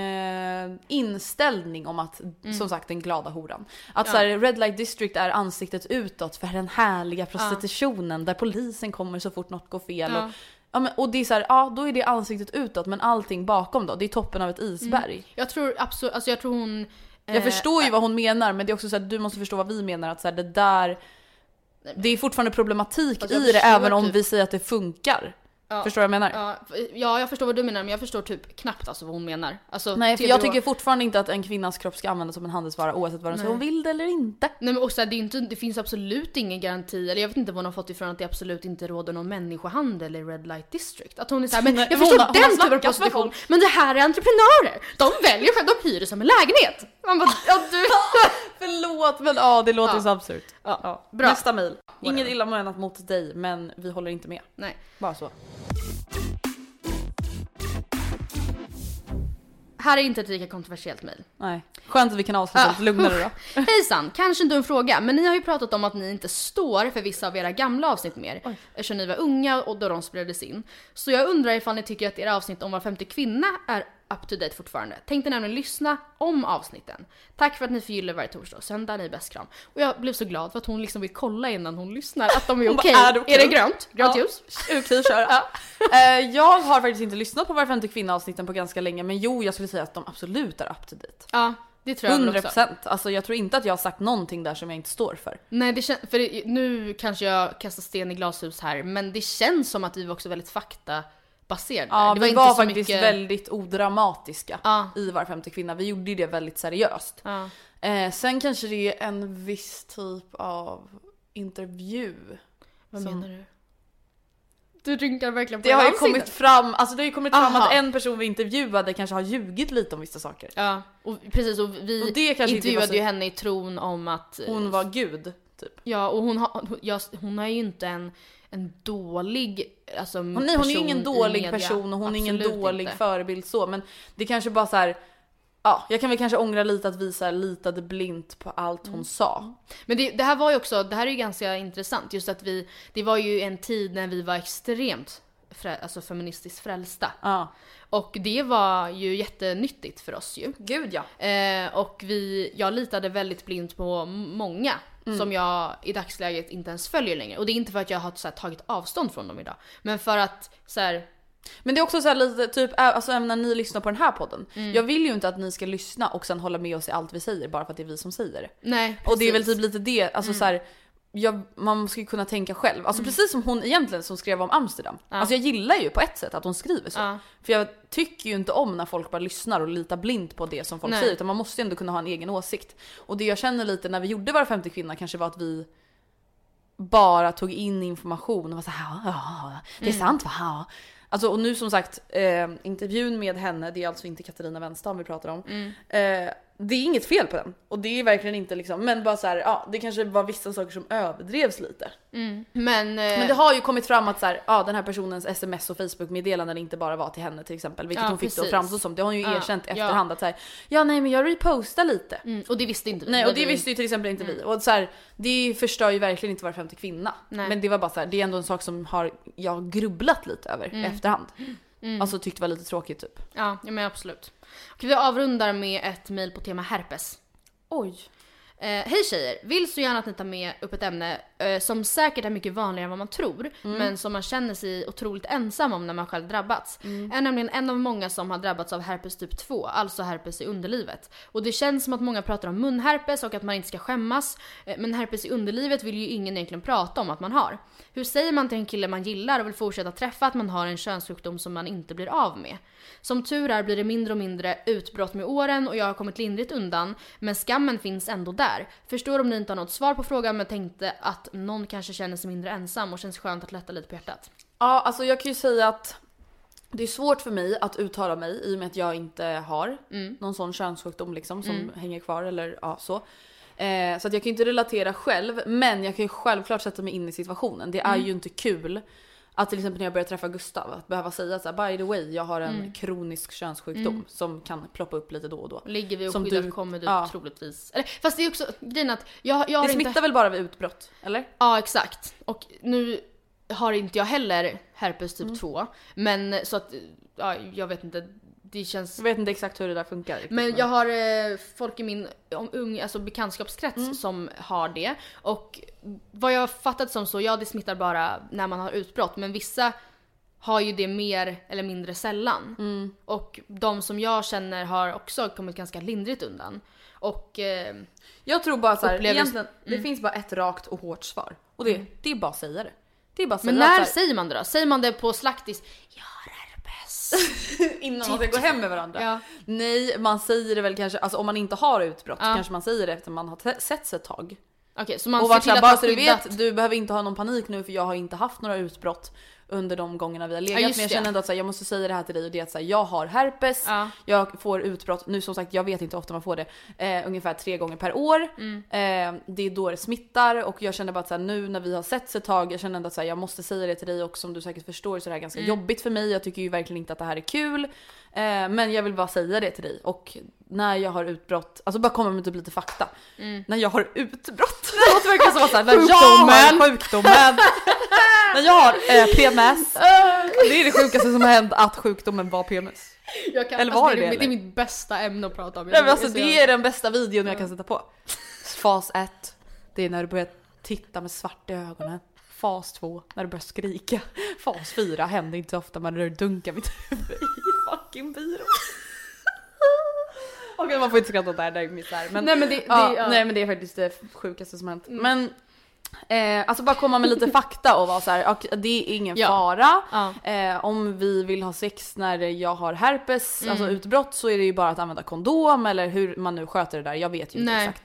en inställning om att, som sagt, den glada horan. Att så här, Red Light District är ansiktet utåt för den härliga prostitutionen där polisen kommer så fort något går fel. Och det är så här, då är det ansiktet utåt, men allting bakom då, det är toppen av ett isberg. Jag tror absolut, alltså jag tror hon... Jag förstår ju vad hon menar, men det är också så att du måste förstå vad vi menar, att så här, det där... Det är fortfarande problematik alltså, i det, även om vi säger att det funkar. Förstår du vad jag menar? Ja, jag förstår vad du menar, men jag förstår typ knappt alltså vad hon menar. Alltså, nej, för jag tycker fortfarande inte att en kvinnas kropp ska användas som en handelsvara oavsett vad hon vill det eller inte. Nej, men också, det finns absolut ingen garanti, eller jag vet inte vad hon har fått ifrån att det absolut inte råder någon människohandel i Red Light District. Att hon är så här, men jag förstår den typen av prostitution, men det här är entreprenörer. De väljer själv, de hyr det som en lägenhet. Man bara, du... Förlåt, men det låter så absurt. Bra. Nästa mejl. Inget illa menat mot dig, men vi håller inte med. Nej. Bara så. Här är inte ett lika kontroversiellt mejl. Nej. Skönt att vi kan avsluta lite lugnare då. Hejsan, kanske en dum fråga, men ni har ju pratat om att ni inte står för vissa av era gamla avsnitt mer. Eftersom ni var unga och då de spelades in. Så jag undrar ifall ni tycker att era avsnitt om var 50 kvinna är up to date fortfarande. Tänkte nämligen lyssna om avsnitten. Tack för att ni förgyller varje torsdag och söndag, ni är bäst, kram. Och jag blev så glad för att hon liksom vill kolla innan hon lyssnar att de är okej. Är det grönt? Grönt ljus? Okej, kör. Jag har faktiskt inte lyssnat på var 50 kvinna avsnitten på ganska länge, men jo, jag skulle säga att de absolut är up to date. Ja, det tror jag 100%. Alltså jag tror inte att jag har sagt någonting där som jag inte står för. Nej, nu kanske jag kastar sten i glashus här, men det känns som att vi var också väldigt faktabaserade. Ja, det var vi inte var så faktiskt mycket... väldigt odramatiska i var 50 kvinna. Vi gjorde det väldigt seriöst. Sen kanske det är en viss typ av intervju. Vad menar du? Du rynkar verkligen på det har ju kommit fram, alltså det har ju kommit fram att en person vi intervjuade kanske har ljugit lite om vissa saker. Ja, och precis, och vi och det intervjuade ju henne i tron om att hon var gud typ. Ja, och hon är ju inte en dålig alltså hon är ju ingen dålig person och hon är ingen dålig förebild så, men det kanske bara så här, jag kan väl kanske ångra lite att vi så här litade blint på allt hon sa. Men det här var ju också, det här är ju ganska intressant, just att det var ju en tid när vi var extremt alltså feministiskt frälsta. Och det var ju jättenyttigt för oss ju. Gud ja. Och jag litade väldigt blint på många som jag i dagsläget inte ens följer längre. Och det är inte för att jag har så här, tagit avstånd från dem idag, men för att så här. Men det är också så här lite typ, alltså även när ni lyssnar på den här podden. Jag vill ju inte att ni ska lyssna och sen hålla med oss i allt vi säger bara för att det är vi som säger det. Nej, precis. Och det är väl typ lite det, alltså så här, man ska ju kunna tänka själv. Alltså precis som hon egentligen som skrev om Amsterdam. Alltså jag gillar ju på ett sätt att hon skriver så. För jag tycker ju inte om när folk bara lyssnar och litar blint på det som folk säger. Utan man måste ju ändå kunna ha en egen åsikt. Och det jag känner lite när vi gjorde Var 50 kvinna kanske var att vi bara tog in information och var så här, det är sant va? Alltså, och nu som sagt, intervjun med henne, det är alltså inte Katarina Wenstam vi pratar om. Det är inget fel på den. Och det är verkligen inte liksom, men bara så här, det kanske var vissa saker som överdrevs lite. Men det har ju kommit fram att så här, den här personens sms och Facebook-meddelanden inte bara var till henne till exempel, vilket hon fick det att framstå som. Det har hon ju erkänt efterhand att så här, nej men jag repostar lite. Och det visste inte vi. Nej, och det visste ju till exempel inte vi. Och så här, det förstör ju verkligen inte Var 50 kvinna. Men det var bara så här, det är ändå en sak som jag grubblat lite över efterhand. Alltså tyckte var lite tråkigt typ. Ja men absolut. Och vi avrundar med ett mejl på tema herpes. Oj. Hej tjejer, vill så gärna att ni tar med upp ett ämne som säkert är mycket vanligare än vad man tror, men som man känner sig otroligt ensam om när man själv drabbats. Är nämligen en av många som har drabbats av herpes typ 2, alltså herpes i underlivet. Och det känns som att många pratar om munherpes och att man inte ska skämmas, men herpes i underlivet vill ju ingen egentligen prata om att man har. Hur säger man till en kille man gillar och vill fortsätta träffa att man har en könssjukdom som man inte blir av med? Som tur är blir det mindre och mindre utbrott med åren och jag har kommit lindrigt undan, men skammen finns ändå där. Förstår om ni inte har något svar på frågan, men tänkte att någon kanske känner sig mindre ensam och känns skönt att lätta lite på hjärtat. Ja, alltså jag kan ju säga att det är svårt för mig att uttala mig i och med att jag inte har någon sån könssjukdom liksom som hänger kvar eller så. Så att jag kan inte relatera själv, men jag kan ju självklart sätta mig in i situationen. Det är ju inte kul att till exempel när jag börjar träffa Gustav att behöva säga så här, by the way, jag har en kronisk könssjukdom som kan ploppa upp lite då och då. Ligger vi och skyddar kommer du troligtvis. Eller, fast det är också grejen att jag det smittar inte väl bara vid utbrott, eller? Ja, exakt. Och nu har inte jag heller herpes typ 2, men så att jag vet inte. Det känns... Jag vet inte exakt hur det där funkar riktigt, men jag har folk i min alltså bekantskapskrets som har det. Och vad jag har fattat som så, det smittar bara när man har utbrott. Men vissa har ju det mer eller mindre sällan. Och de som jag känner har också kommit ganska lindrigt undan. Och jag tror bara så här, egentligen, det finns bara ett rakt och hårt svar. Och det är bara att säga det. Det är bara att säga. Men när säger man det då? Säger man det på slaktis? Innan man ska gå hem med varandra. Ja. Nej, man säger det väl kanske, alltså om man inte har utbrott kanske man säger det efter man har setts ett tag. Okej, så man och ser till att bara ha så du skyddat... vet, du behöver inte ha någon panik nu för jag har inte haft några utbrott under de gångerna vi har legat. Men jag känner ändå att så här, jag måste säga det här till dig och det är att så här, jag har herpes, jag får utbrott, nu som sagt jag vet inte ofta man får det, ungefär 3 gånger per år. Det är då det smittar och jag känner bara att så här, nu när vi har sett ett tag, jag känner ändå att så här, jag måste säga det till dig och som du säkert förstår så är det här ganska jobbigt för mig, jag tycker ju verkligen inte att det här är kul, men jag vill bara säga det till dig. Och när jag har utbrott, alltså bara komma med typ lite fakta. När jag har utbrott, det låter verkligen som att när jag har sjukdomen när jag har PMS. Det är det sjukaste som har hänt, att sjukdomen var PMS. Eller var det? Det är mitt bästa ämne att prata om. Nej, men alltså, det är den bästa videon jag kan sätta på. Fas 1, det är när du börjar titta med svart i ögonen. Fas 2, när du börjar skrika. Fas 4 händer inte så ofta, men när du dunkar mitt huvud i fucking byrån. Okej, man får inte skratta åt det här, det är misär. Men, nej, men det är faktiskt det sjukaste som hänt. Men alltså bara komma med lite fakta och vara så här, det är ingen fara. Om vi vill ha sex när jag har herpes, alltså utbrott, så är det ju bara att använda kondom eller hur man nu sköter det där. Jag vet ju inte exakt.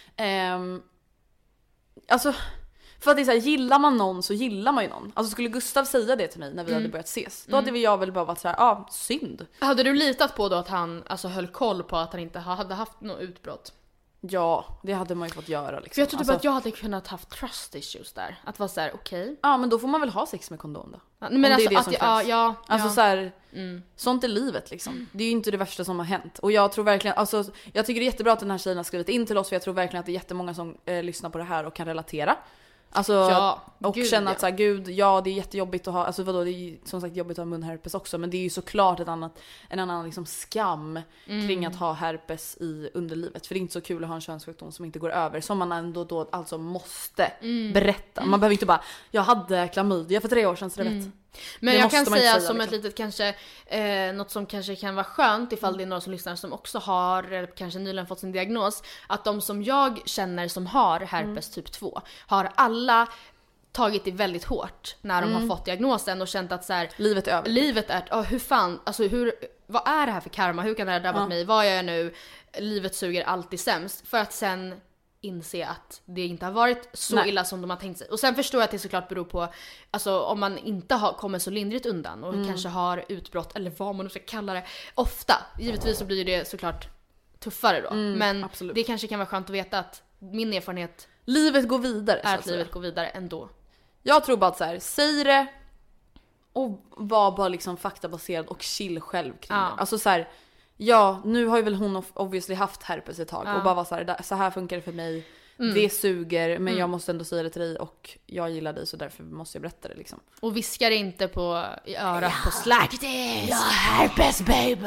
Alltså för att det är så här, gillar man någon så gillar man ju någon. Alltså skulle Gustav säga det till mig när vi hade börjat ses, då hade jag väl bara varit så här, synd. Hade du litat på då att han alltså höll koll på att han inte hade haft något utbrott? Ja, det hade man ju fått göra liksom. För jag tror typ att jag hade kunnat haft trust issues där. Att vara såhär, okej. Ja, men då får man väl ha sex med kondom då. Ja, men alltså, det är det som krävs. Alltså ja. så här, sånt är livet liksom. Det är ju inte det värsta som har hänt. Och jag tror verkligen, alltså jag tycker det är jättebra att den här tjejen har skrivit in till oss. För jag tror verkligen att det är jättemånga som lyssnar på det här och kan relatera. Alltså, och känna att så här, gud, ja det är jättejobbigt att ha, alltså vadå, det är ju som sagt jobbigt att ha munherpes också, men det är ju såklart en annan liksom skam kring att ha herpes i underlivet, för det är inte så kul att ha en könssjukdom som inte går över, som man ändå då alltså måste berätta. Man behöver inte bara, jag hade klamydia för 3 år sedan så det vet. Men det jag kan säga liksom. som ett litet kanske, något som kanske kan vara skönt ifall det är några som lyssnar som också har, eller kanske nyligen fått sin diagnos, att de som jag känner som har herpes typ 2 har alla tagit det väldigt hårt när de har fått diagnosen och känt att så här, livet är över. Livet är, hur fan, alltså vad är det här för karma? Hur kan det här drabbat mig? Vad gör jag nu? Livet suger alltid sämst. För att sen inse att det inte har varit så illa som de har tänkt sig. Och sen förstår jag att det såklart beror på, alltså om man inte kommer så lindrigt undan och kanske har utbrott, eller vad man nu ska kalla det, ofta. Givetvis så blir det såklart tuffare då. Men absolut. Det kanske kan vara skönt att veta att min erfarenhet, livet går vidare, är att livet går vidare ändå. Jag tror bara att så här, säg det och var bara liksom faktabaserad och chill själv kring det. Alltså så här, ja, nu har ju väl hon obviously haft herpes ett tag och bara var så här funkar det för mig. Det suger, men jag måste ändå säga det till dig och jag gillar dig så därför måste jag berätta det liksom. Och viskar inte i örat på Slaktis. Jag har herpes baby.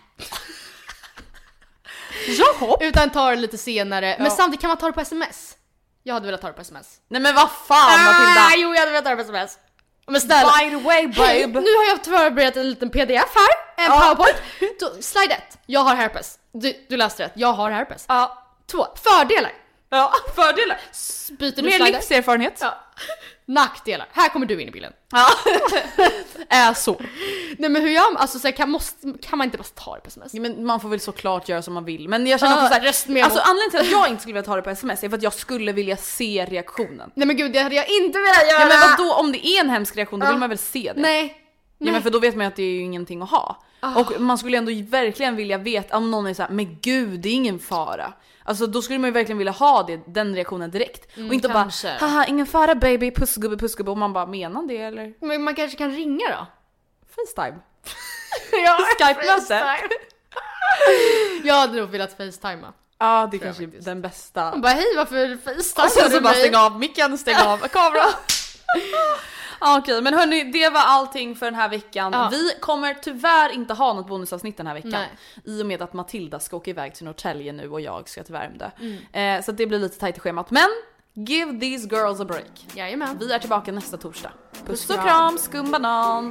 Jaha. Utan ta det lite senare. Men samtidigt kan man ta det på sms. Jag hade velat ta det på sms. Nej men vad fan Matilda. Jo, jag hade velat ta det på sms. Men snälla. By the way babe. Hey, nu har jag förberett en liten pdf här. En powerpoint. Slide 1. Jag har herpes. Du läste rätt. Jag har herpes. 2. Fördelar. Ja, fördelar. Byter du mer slider? Livserfarenhet. Ja. Nackdelar. Här kommer du in i bilden. Ja. Så. Nej men hur gör man? Alltså så här, kan man inte bara ta det på sms? Ja, men man får väl såklart göra som man vill. Men jag känner också såhär, alltså anledningen till att jag inte skulle vilja ta det på sms är för att jag skulle vilja se reaktionen. Nej men gud, det hade jag inte velat göra. Ja men vadå, om det är en hemsk reaktion då vill man väl se det. Nej. Ja men för då vet man ju att det är ju ingenting att ha. Och man skulle ändå verkligen vilja veta om någon är såhär, men gud det är ingen fara. Alltså då skulle man ju verkligen vilja ha den reaktionen direkt. Och inte kanske. Bara, haha ingen fara baby, pussgubbe. Och man bara, menar det eller? Men man kanske kan ringa då? FaceTime. Ja, Skype-möte. Jag hade nog velat FaceTima. Ja, det är kanske den bästa. Man bara, hej varför FaceTime? Och sen så bara stäng av micken, stäng av kameran. Okej, men hörni, det var allting för den här veckan. Vi kommer tyvärr inte ha något bonusavsnitt den här veckan. I och med att Matilda ska åka iväg till Norrtälje nu och jag ska till Värmdö. Så det blir lite tajt i schemat. Men give these girls a break. Jajamän. Vi är tillbaka nästa torsdag. Puss och kram, skumbanan.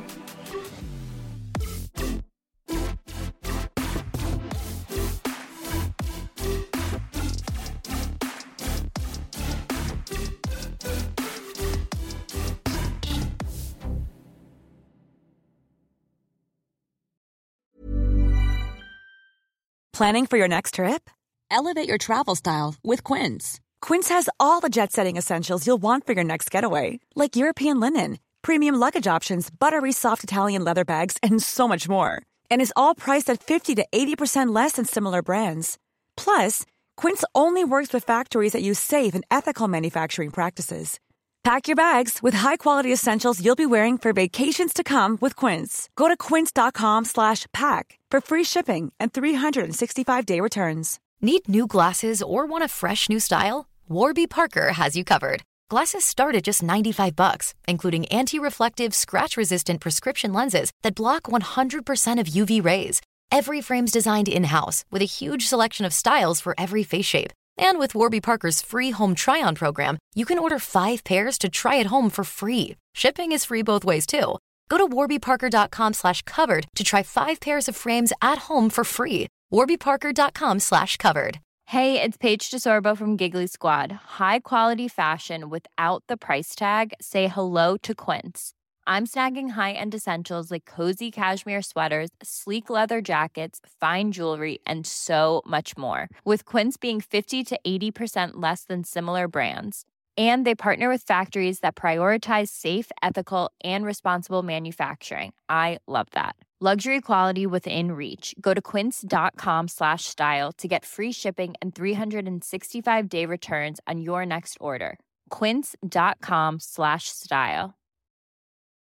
Planning for your next trip? Elevate your travel style with Quince. Quince has all the jet-setting essentials you'll want for your next getaway, like European linen, premium luggage options, buttery soft Italian leather bags, and so much more. And is all priced at 50 to 80% less than similar brands. Plus, Quince only works with factories that use safe and ethical manufacturing practices. Pack your bags with high-quality essentials you'll be wearing for vacations to come with Quince. Go to quince.com/pack for free shipping and 365-day returns. Need new glasses or want a fresh new style? Warby Parker has you covered. Glasses start at just $95, including anti-reflective, scratch-resistant prescription lenses that block 100% of UV rays. Every frame's designed in-house with a huge selection of styles for every face shape. And with Warby Parker's free home try-on program, you can order 5 pairs to try at home for free. Shipping is free both ways, too. Go to warbyparker.com/covered to try 5 pairs of frames at home for free. warbyparker.com/covered. Hey, it's Paige DeSorbo from Giggly Squad. High quality fashion without the price tag. Say hello to Quince. I'm snagging high-end essentials like cozy cashmere sweaters, sleek leather jackets, fine jewelry, and so much more. With Quince being 50 to 80% less than similar brands. And they partner with factories that prioritize safe, ethical, and responsible manufacturing. I love that. Luxury quality within reach. Go to quince.com/style to get free shipping and 365-day returns on your next order. Quince.com/style.